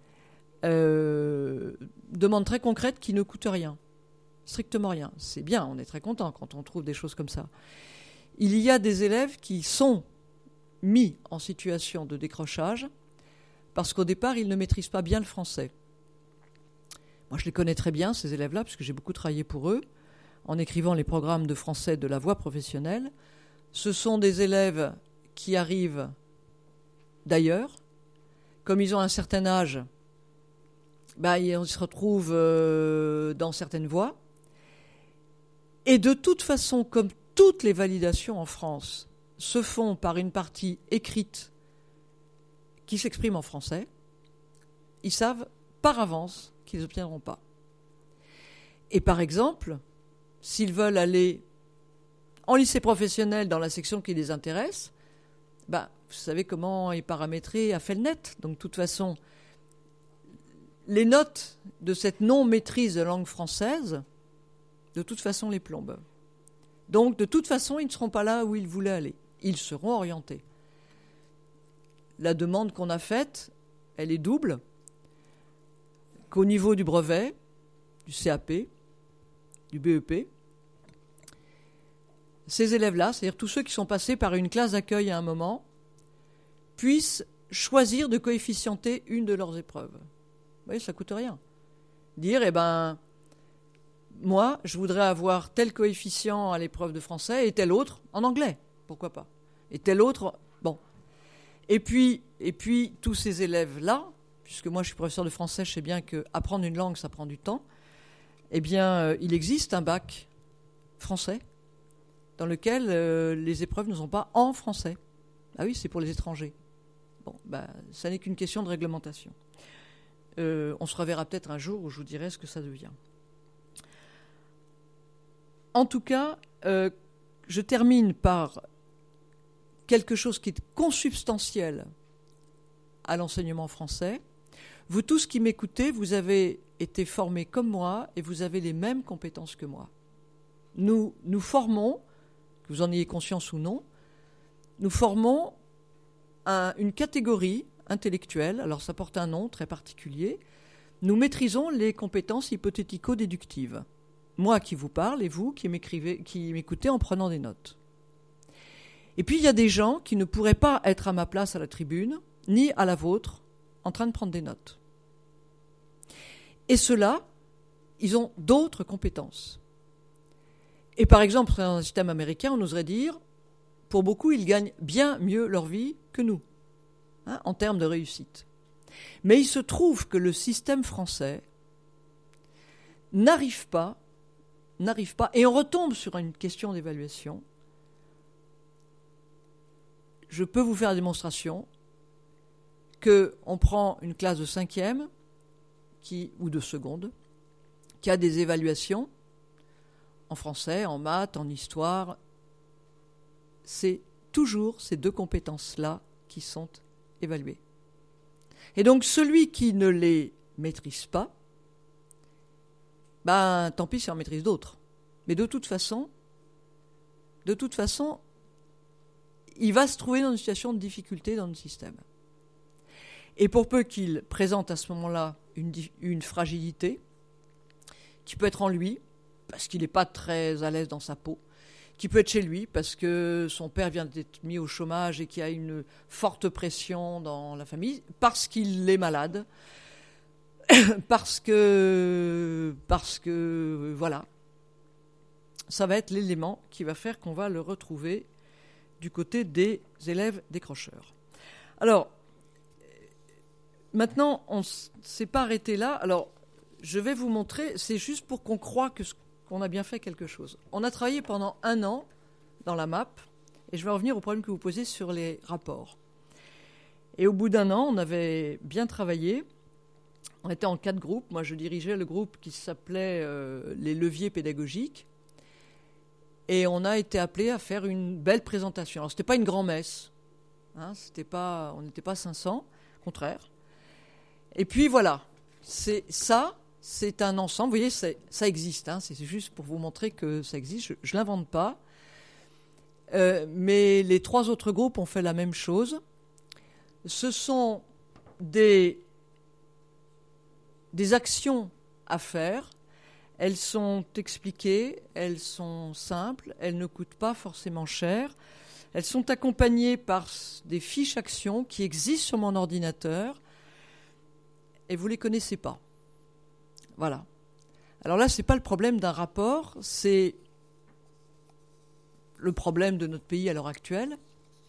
Euh, demande très concrète qui ne coûte rien. Strictement rien. C'est bien, on est très content quand on trouve des choses comme ça. Il y a des élèves qui sont mis en situation de décrochage parce qu'au départ, ils ne maîtrisent pas bien le français. Moi, je les connais très bien, ces élèves-là, parce que j'ai beaucoup travaillé pour eux, en écrivant les programmes de français de la voie professionnelle. Ce sont des élèves qui arrivent d'ailleurs. Comme ils ont un certain âge, bah, ils se retrouvent euh, dans certaines voies. Et de toute façon, comme toutes les validations en France se font par une partie écrite qui s'exprime en français, ils savent par avance qu'ils n'obtiendront pas. Et par exemple, s'ils veulent aller en lycée professionnel dans la section qui les intéresse, bah, vous savez comment est paramétré à Felnet. Donc de toute façon, les notes de cette non-maîtrise de langue française, de toute façon, les plombent. Donc, de toute façon, ils ne seront pas là où ils voulaient aller. Ils seront orientés. La demande qu'on a faite, elle est double. Qu'au niveau du brevet, du C A P, du B E P, ces élèves-là, c'est-à-dire tous ceux qui sont passés par une classe d'accueil à un moment, puissent choisir de coefficienter une de leurs épreuves. Vous voyez, ça ne coûte rien. Dire, eh ben, moi, je voudrais avoir tel coefficient à l'épreuve de français et tel autre en anglais, pourquoi pas. Et tel autre, bon. Et puis, et puis tous ces élèves-là, puisque moi je suis professeur de français, je sais bien qu'apprendre une langue, ça prend du temps, eh bien, euh, il existe un bac français dans lequel euh, les épreuves ne sont pas en français. Ah oui, c'est pour les étrangers. Bon, ben, ça n'est qu'une question de réglementation. Euh, on se reverra peut-être un jour où je vous dirai ce que ça devient. En tout cas, euh, je termine par quelque chose qui est consubstantiel à l'enseignement français. Vous tous qui m'écoutez, vous avez été formés comme moi et vous avez les mêmes compétences que moi. Nous, nous formons, que vous en ayez conscience ou non, nous formons un, une catégorie intellectuelle, alors ça porte un nom très particulier. Nous maîtrisons les compétences hypothético-déductives. Moi qui vous parle et vous qui m'écrivez, qui m'écoutez en prenant des notes. Et puis il y a des gens qui ne pourraient pas être à ma place à la tribune, ni à la vôtre, en train de prendre des notes. Et ceux-là, ils ont d'autres compétences. Et par exemple, dans un système américain, on oserait dire, pour beaucoup, ils gagnent bien mieux leur vie que nous, hein, en termes de réussite. Mais il se trouve que le système français n'arrive pas, n'arrive pas, et on retombe sur une question d'évaluation. Je peux vous faire la démonstration qu'on prend une classe de cinquième qui, ou de seconde qui a des évaluations en français, en maths, en histoire. C'est toujours ces deux compétences-là qui sont évaluées. Et donc celui qui ne les maîtrise pas, ben tant pis s'il en maîtrise d'autres. Mais de toute façon, de toute façon, il va se trouver dans une situation de difficulté dans le système. Et pour peu qu'il présente à ce moment-là une, une fragilité, qui peut être en lui, parce qu'il n'est pas très à l'aise dans sa peau, qui peut être chez lui, parce que son père vient d'être mis au chômage et qu'il y a une forte pression dans la famille, parce qu'il est malade, parce que, parce que, voilà. Ça va être l'élément qui va faire qu'on va le retrouver du côté des élèves décrocheurs. Alors, maintenant, on ne s'est pas arrêté là. Alors, je vais vous montrer, c'est juste pour qu'on croie que, qu'on a bien fait quelque chose. On a travaillé pendant un an dans la M A P, et je vais revenir au problème que vous posez sur les rapports. Et au bout d'un an, on avait bien travaillé. On était en quatre groupes. Moi, je dirigeais le groupe qui s'appelait euh, les leviers pédagogiques. Et on a été appelé à faire une belle présentation. Alors, ce n'était pas une grand-messe. Hein, c'était pas, on n'était pas cinq cents, au contraire. Et puis, voilà. C'est, ça, c'est un ensemble. Vous voyez, c'est, ça existe. Hein, c'est juste pour vous montrer que ça existe. Je ne l'invente pas. Euh, mais les trois autres groupes ont fait la même chose. Ce sont des, des actions à faire. Elles sont expliquées, elles sont simples, elles ne coûtent pas forcément cher. Elles sont accompagnées par des fiches actions qui existent sur mon ordinateur et vous ne les connaissez pas. Voilà. Alors là, ce n'est pas le problème d'un rapport, c'est le problème de notre pays à l'heure actuelle.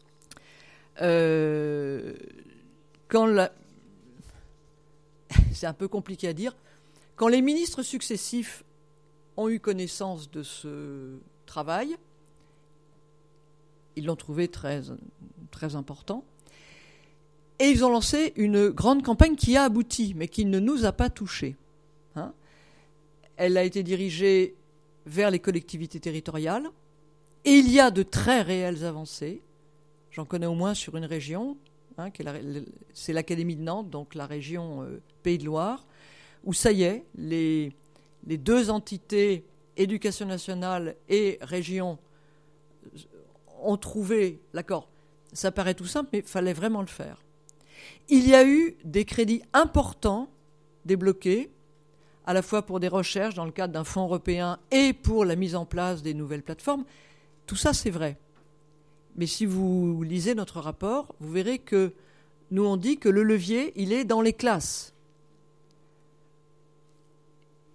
Euh, quand la... C'est un peu compliqué à dire. Quand les ministres successifs ont eu connaissance de ce travail, ils l'ont trouvé très, très important, et ils ont lancé une grande campagne qui a abouti, mais qui ne nous a pas touchés. Hein. Elle a été dirigée vers les collectivités territoriales, et il y a de très réelles avancées. J'en connais au moins sur une région, hein, qui est la, c'est l'Académie de Nantes, donc la région euh, Pays de Loire, où ça y est, les, les deux entités, éducation nationale et région, ont trouvé l'accord. Ça paraît tout simple, mais il fallait vraiment le faire. Il y a eu des crédits importants débloqués, à la fois pour des recherches dans le cadre d'un fonds européen et pour la mise en place des nouvelles plateformes. Tout ça, c'est vrai. Mais si vous lisez notre rapport, vous verrez que nous, on dit que le levier, il est dans les classes.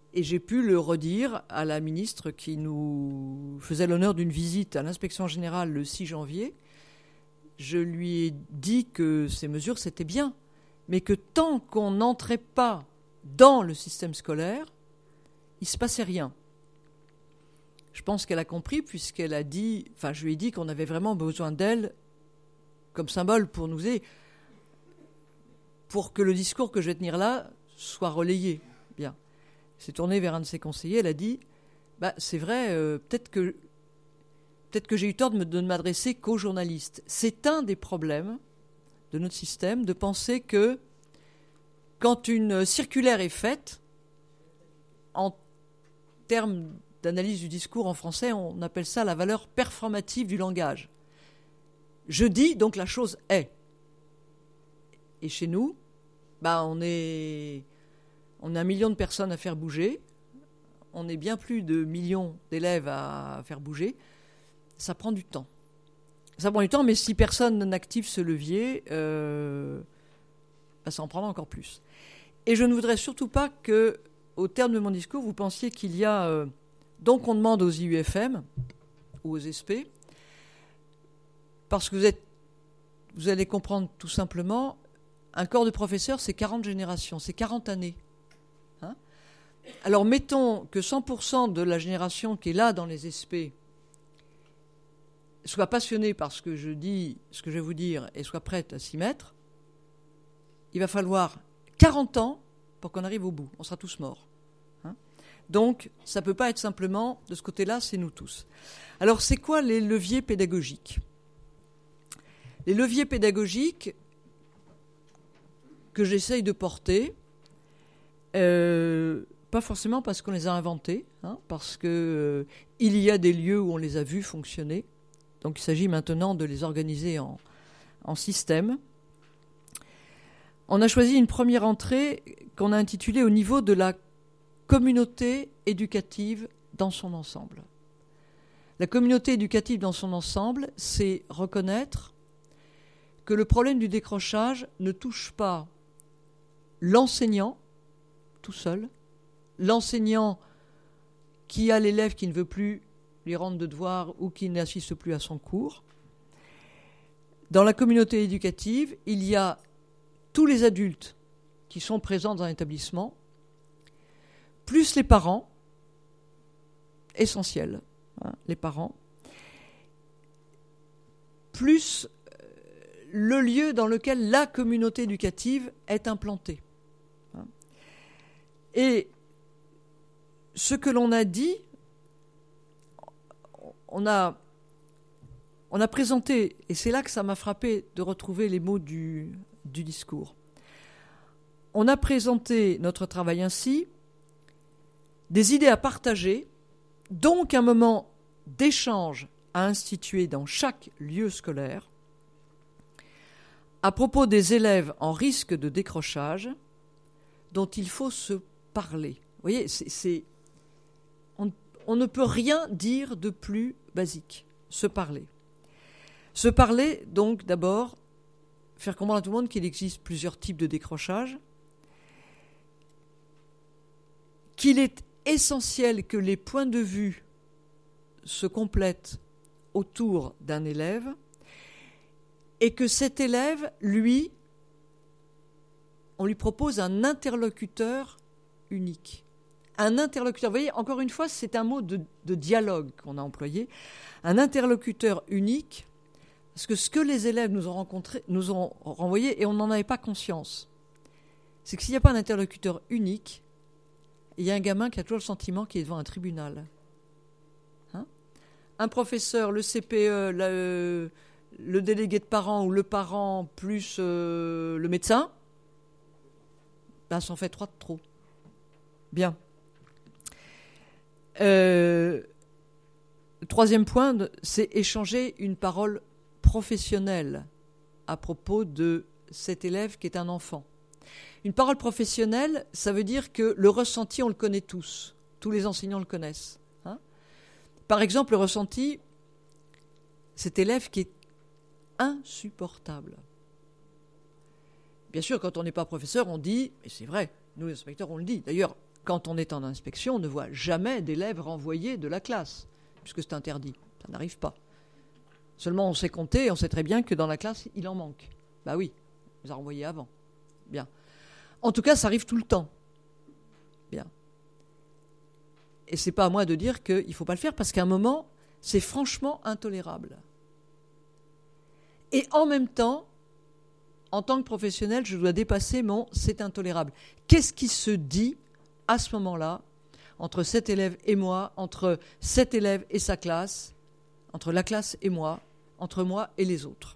Et j'ai pu le redire à la ministre qui nous faisait l'honneur d'une visite à l'inspection générale le six janvier. Je lui ai dit que ces mesures, c'était bien, mais que tant qu'on n'entrait pas dans le système scolaire, il ne se passait rien. Je pense qu'elle a compris, puisqu'elle a dit, enfin, je lui ai dit qu'on avait vraiment besoin d'elle comme symbole pour nous aider, pour que le discours que je vais tenir là soit relayé. Bien. Elle s'est tournée vers un de ses conseillers, elle a dit, bah, c'est vrai, euh, peut-être que, peut-être que j'ai eu tort de, me, de ne m'adresser qu'aux journalistes. C'est un des problèmes de notre système de penser que quand une circulaire est faite, en termes d'analyse du discours en français, on appelle ça la valeur performative du langage. Je dis, donc la chose est. Et chez nous, bah on est, on a un million de personnes à faire bouger, on est bien plus de millions d'élèves à faire bouger. Ça prend du temps. Ça prend du temps, mais si personne n'active ce levier, euh, bah ça en prendra encore plus. Et je ne voudrais surtout pas que, au terme de mon discours, vous pensiez qu'il y a... Euh, donc on demande aux I U F M ou aux S P, parce que vous, êtes, vous allez comprendre tout simplement, un corps de professeurs, c'est quarante générations, c'est quarante années. Hein ? Alors mettons que cent pour cent de la génération qui est là dans les S P soit passionnée par ce que je dis, ce que je vais vous dire, et soit prête à s'y mettre, il va falloir quarante ans pour qu'on arrive au bout. On sera tous morts. Hein ? Donc, ça ne peut pas être simplement, de ce côté-là, c'est nous tous. Alors, c'est quoi les leviers pédagogiques ? Les leviers pédagogiques que j'essaye de porter, euh, pas forcément parce qu'on les a inventés, hein, parce qu'il euh, y a des lieux où on les a vus fonctionner. Donc, il s'agit maintenant de les organiser en, en système. On a choisi une première entrée qu'on a intitulée « Au niveau de la communauté éducative dans son ensemble ». La communauté éducative dans son ensemble, c'est reconnaître que le problème du décrochage ne touche pas l'enseignant tout seul, l'enseignant qui a l'élève qui ne veut plus lui rendre de devoirs ou qui n'assiste plus à son cours. Dans la communauté éducative, il y a tous les adultes qui sont présents dans un établissement, plus les parents, essentiels, hein, les parents, plus le lieu dans lequel la communauté éducative est implantée. Hein. Et ce que l'on a dit, on a, on a présenté, et c'est là que ça m'a frappé de retrouver les mots du, du discours. On a présenté notre travail ainsi, des idées à partager, donc un moment d'échange à instituer dans chaque lieu scolaire, à propos des élèves en risque de décrochage, dont il faut se parler. Vous voyez, c'est, c'est, on, on ne peut rien dire de plus basique, se parler. Se parler, donc, d'abord, faire comprendre à tout le monde qu'il existe plusieurs types de décrochage, qu'il est essentiel que les points de vue se complètent autour d'un élève et que cet élève, lui, on lui propose un interlocuteur unique. Un interlocuteur, vous voyez, encore une fois, c'est un mot de, de dialogue qu'on a employé. Un interlocuteur unique, parce que ce que les élèves nous ont rencontré, nous ont renvoyé, et on n'en avait pas conscience, c'est que s'il n'y a pas un interlocuteur unique, il y a un gamin qui a toujours le sentiment qu'il est devant un tribunal. Hein ? Un professeur, le C P E, le, le délégué de parents ou le parent plus euh, le médecin, ben, ça en fait trois de trop. Bien. Euh, le troisième point, c'est échanger une parole professionnelle à propos de cet élève qui est un enfant. Une parole professionnelle, ça veut dire que le ressenti, on le connaît tous. Tous les enseignants le connaissent. Hein ? Par exemple, le ressenti, cet élève qui est insupportable. Bien sûr, quand on n'est pas professeur, on dit, et c'est vrai, nous les inspecteurs, on le dit. D'ailleurs, quand on est en inspection, on ne voit jamais d'élèves renvoyés de la classe, puisque c'est interdit. Ça n'arrive pas. Seulement, on sait compter et on sait très bien que dans la classe, il en manque. Bah oui, on les a renvoyés avant. Bien. En tout cas, ça arrive tout le temps. Bien. Et c'est pas à moi de dire qu'il ne faut pas le faire, parce qu'à un moment, c'est franchement intolérable. Et en même temps, en tant que professionnel, je dois dépasser mon « c'est intolérable ». Qu'est-ce qui se dit à ce moment-là, entre cet élève et moi, entre cet élève et sa classe, entre la classe et moi, entre moi et les autres?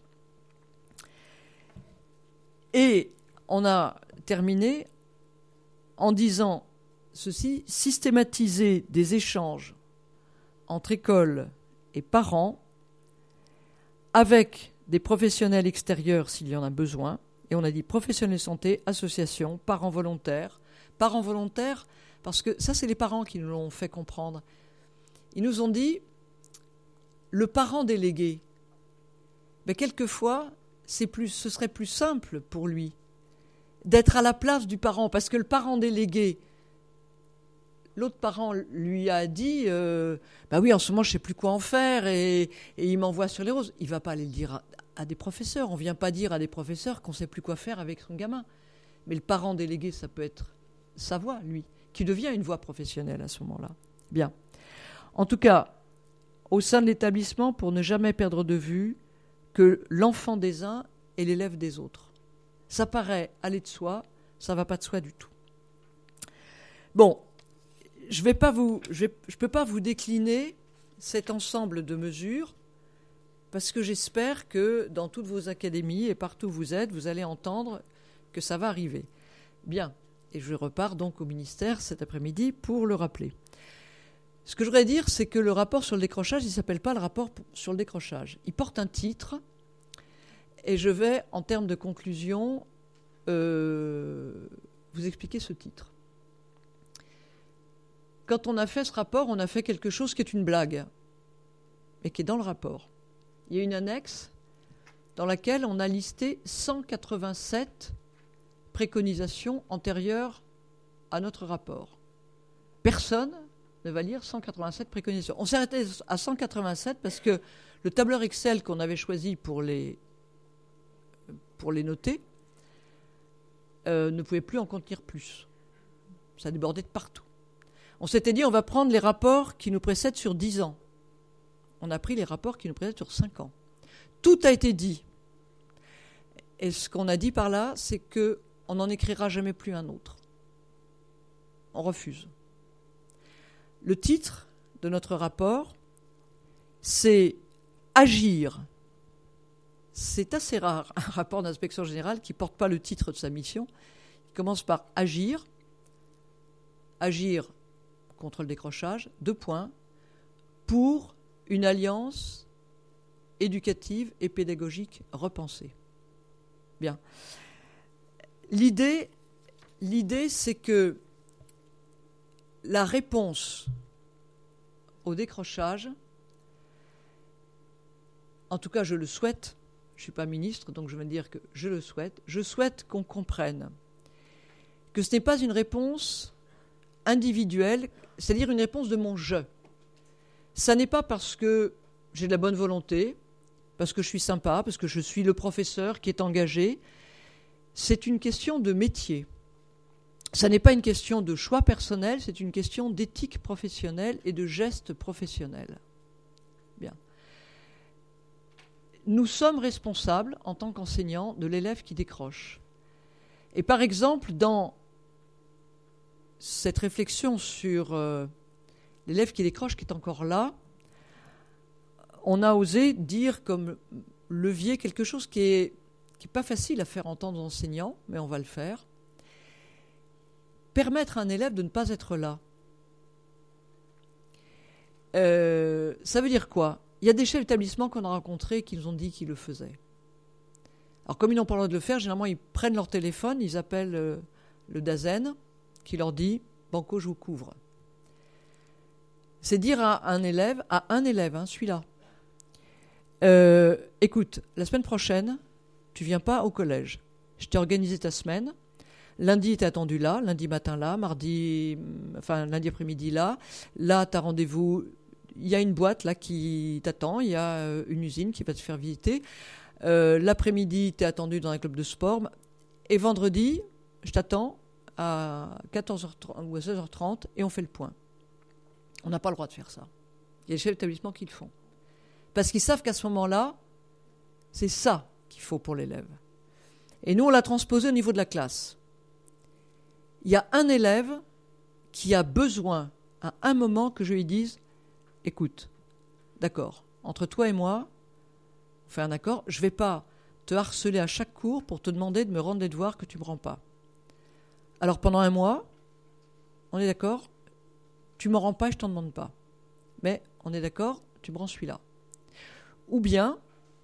Et on a terminé en disant ceci: systématiser des échanges entre écoles et parents avec des professionnels extérieurs s'il y en a besoin. Et on a dit professionnels de santé, associations, parents volontaires. Parents volontaires, parce que ça, c'est les parents qui nous l'ont fait comprendre. Ils nous ont dit, le parent délégué, ben, quelquefois, c'est plus, ce serait plus simple pour lui d'être à la place du parent, parce que le parent délégué, l'autre parent lui a dit euh, « bah oui, en ce moment, je ne sais plus quoi en faire et, et il m'envoie sur les roses ». Il ne va pas aller le dire à, à des professeurs. On ne vient pas dire à des professeurs qu'on ne sait plus quoi faire avec son gamin. Mais le parent délégué, ça peut être sa voix, lui, qui devient une voix professionnelle à ce moment-là. Bien. En tout cas, au sein de l'établissement, pour ne jamais perdre de vue que l'enfant des uns est l'élève des autres. Ça paraît aller de soi, ça ne va pas de soi du tout. Bon, je ne peux pas vous décliner cet ensemble de mesures parce que j'espère que dans toutes vos académies et partout où vous êtes, vous allez entendre que ça va arriver. Bien, et je repars donc au ministère cet après-midi pour le rappeler. Ce que je voudrais dire, c'est que le rapport sur le décrochage, il ne s'appelle pas le rapport sur le décrochage. Il porte un titre et je vais, en termes de conclusion, euh, vous expliquer ce titre. Quand on a fait ce rapport, on a fait quelque chose qui est une blague, mais qui est dans le rapport. Il y a une annexe dans laquelle on a listé cent quatre-vingt-sept préconisations antérieures à notre rapport. Personne ne va lire cent quatre-vingt-sept préconisations. On s'est arrêté à cent quatre-vingt-sept parce que le tableur Excel qu'on avait choisi pour les, pour les noter euh, ne pouvait plus en contenir plus. Ça débordait de partout. On s'était dit, on va prendre les rapports qui nous précèdent sur dix ans. On a pris les rapports qui nous précèdent sur cinq ans. Tout a été dit. Et ce qu'on a dit par là, c'est qu'on n'en écrira jamais plus un autre. On refuse. Le titre de notre rapport, c'est « Agir ». C'est assez rare, un rapport d'inspection générale qui ne porte pas le titre de sa mission. Il commence par « Agir ». Agir contre le décrochage, deux points, pour une alliance éducative et pédagogique repensée. Bien. L'idée, l'idée, c'est que la réponse au décrochage, en tout cas je le souhaite, je ne suis pas ministre, donc je vais dire que je le souhaite, je souhaite qu'on comprenne que ce n'est pas une réponse individuelle, c'est-à-dire une réponse de mon « je ». Ça n'est pas parce que j'ai de la bonne volonté, parce que je suis sympa, parce que je suis le professeur qui est engagé. C'est une question de métier. Ça n'est pas une question de choix personnel, c'est une question d'éthique professionnelle et de gestes professionnels. Bien. Nous sommes responsables, en tant qu'enseignants, de l'élève qui décroche. Et par exemple, dans cette réflexion sur euh, l'élève qui décroche, qui est encore là, on a osé dire comme levier quelque chose qui est, qui est pas facile à faire entendre aux enseignants, mais on va le faire. Permettre à un élève de ne pas être là. Euh, ça veut dire quoi ? Il y a des chefs d'établissement qu'on a rencontrés qui nous ont dit qu'ils le faisaient. Alors comme ils n'ont pas le droit de le faire, généralement ils prennent leur téléphone, ils appellent euh, le DAZEN, qui leur dit « Banco, je vous couvre ». C'est dire à un élève, à un élève, hein, celui-là, euh, écoute, la semaine prochaine, tu viens pas au collège. Je t'ai organisé ta semaine. Lundi, tu es attendu là, lundi matin là, mardi, enfin lundi après-midi là. Là, tu as rendez-vous, il y a une boîte là qui t'attend, il y a euh, une usine qui va te faire visiter. Euh, l'après-midi, tu es attendu dans un club de sport. Et vendredi, je t'attends à quatorze heures trente ou à seize heures trente et on fait le point. On n'a pas le droit de faire ça. Il y a les chefs d'établissement qui le font. Parce qu'ils savent qu'à ce moment-là, c'est ça qu'il faut pour l'élève. Et nous, on l'a transposé au niveau de la classe. Il y a un élève qui a besoin, à un moment, que je lui dise « Écoute, d'accord, entre toi et moi, on fait un accord, je ne vais pas te harceler à chaque cours pour te demander de me rendre des devoirs que tu ne me rends pas. Alors pendant un mois, on est d'accord, tu ne m'en rends pas et je ne t'en demande pas. Mais on est d'accord, tu me rends celui-là. Ou bien,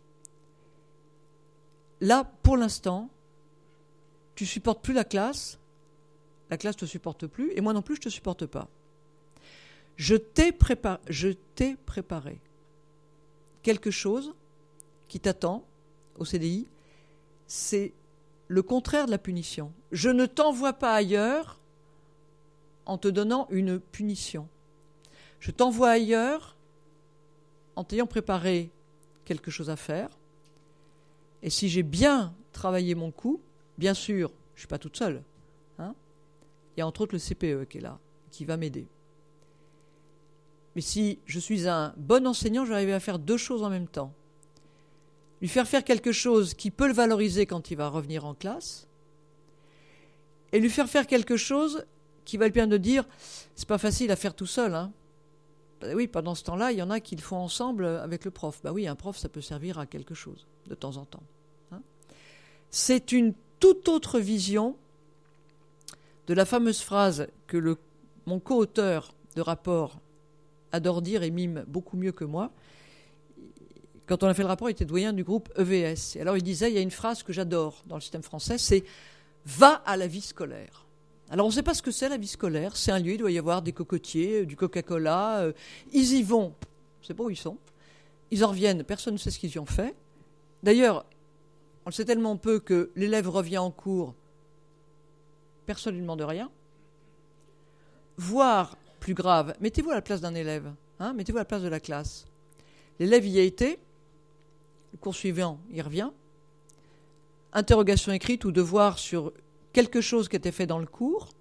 là, pour l'instant, tu ne supportes plus la classe, la classe ne te supporte plus, et moi non plus, je ne te supporte pas. Je t'ai préparé, je t'ai préparé quelque chose qui t'attend au C D I, c'est le contraire de la punition. Je ne t'envoie pas ailleurs en te donnant une punition. Je t'envoie ailleurs en t'ayant préparé quelque chose à faire. Et si j'ai bien travaillé mon coup, bien sûr, je ne suis pas toute seule. Hein, il y a entre autres le C P E qui est là, qui va m'aider. Mais si je suis un bon enseignant, je vais arriver à faire deux choses en même temps. Lui faire faire quelque chose qui peut le valoriser quand il va revenir en classe, et lui faire faire quelque chose qui va lui permettre de dire « c'est pas facile à faire tout seul hein. ». Ben oui, pendant ce temps-là, il y en a qui le font ensemble avec le prof. Ben oui, un prof, ça peut servir à quelque chose de temps en temps. Hein. C'est une toute autre vision de la fameuse phrase que le, mon co-auteur de rapport adore dire et mime beaucoup mieux que moi. Quand on a fait le rapport, il était doyen du groupe E V S. Et alors il disait, il y a une phrase que j'adore dans le système français, c'est « va à la vie scolaire ». Alors on ne sait pas ce que c'est la vie scolaire, c'est un lieu, il doit y avoir des cocotiers, du Coca-Cola, euh, ils y vont, on ne sait pas où ils sont, ils en reviennent, personne ne sait ce qu'ils y ont fait. D'ailleurs, on le sait tellement peu que l'élève revient en cours, personne ne lui demande rien. Voire, plus grave, mettez-vous à la place d'un élève, hein, mettez-vous à la place de la classe. L'élève y a été, le cours suivant, il revient, interrogation écrite ou devoir sur quelque chose qui était fait dans le cours.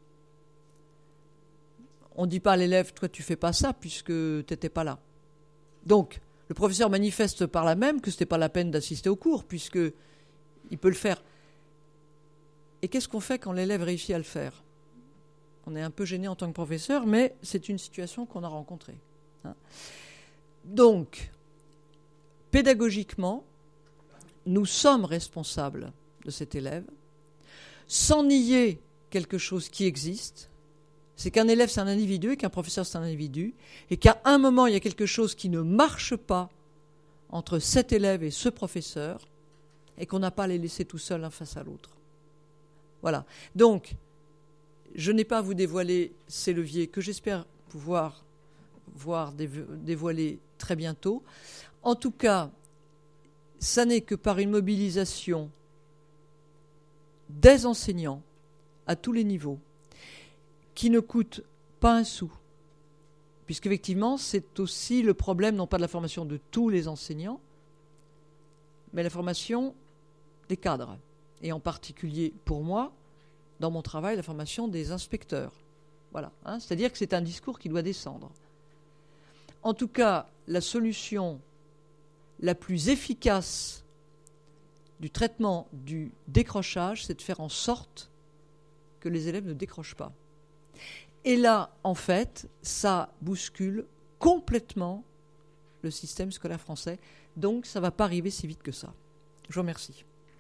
On ne dit pas à l'élève, toi tu fais pas ça puisque tu n'étais pas là. Donc, le professeur manifeste par là même que ce n'était pas la peine d'assister au cours puisqu'il peut le faire. Et qu'est-ce qu'on fait quand l'élève réussit à le faire ? On est un peu gêné en tant que professeur, mais c'est une situation qu'on a rencontrée. Hein. Donc, pédagogiquement, nous sommes responsables de cet élève, sans nier quelque chose qui existe, c'est qu'un élève c'est un individu et qu'un professeur c'est un individu, et qu'à un moment il y a quelque chose qui ne marche pas entre cet élève et ce professeur, et qu'on n'a pas à les laisser tout seuls l'un face à l'autre. Voilà. Donc, je n'ai pas à vous dévoiler ces leviers que j'espère pouvoir voir dévoiler très bientôt. En tout cas, ça n'est que par une mobilisation des enseignants à tous les niveaux qui ne coûte pas un sou, puisqu'effectivement, c'est aussi le problème, non pas de la formation de tous les enseignants, mais la formation des cadres, et en particulier pour moi, dans mon travail, la formation des inspecteurs. Voilà, hein, c'est-à-dire que c'est un discours qui doit descendre. En tout cas, la solution la plus efficace du traitement du décrochage, c'est de faire en sorte que les élèves ne décrochent pas. Et là, en fait, ça bouscule complètement le système scolaire français. Donc, ça ne va pas arriver si vite que ça. Je vous remercie.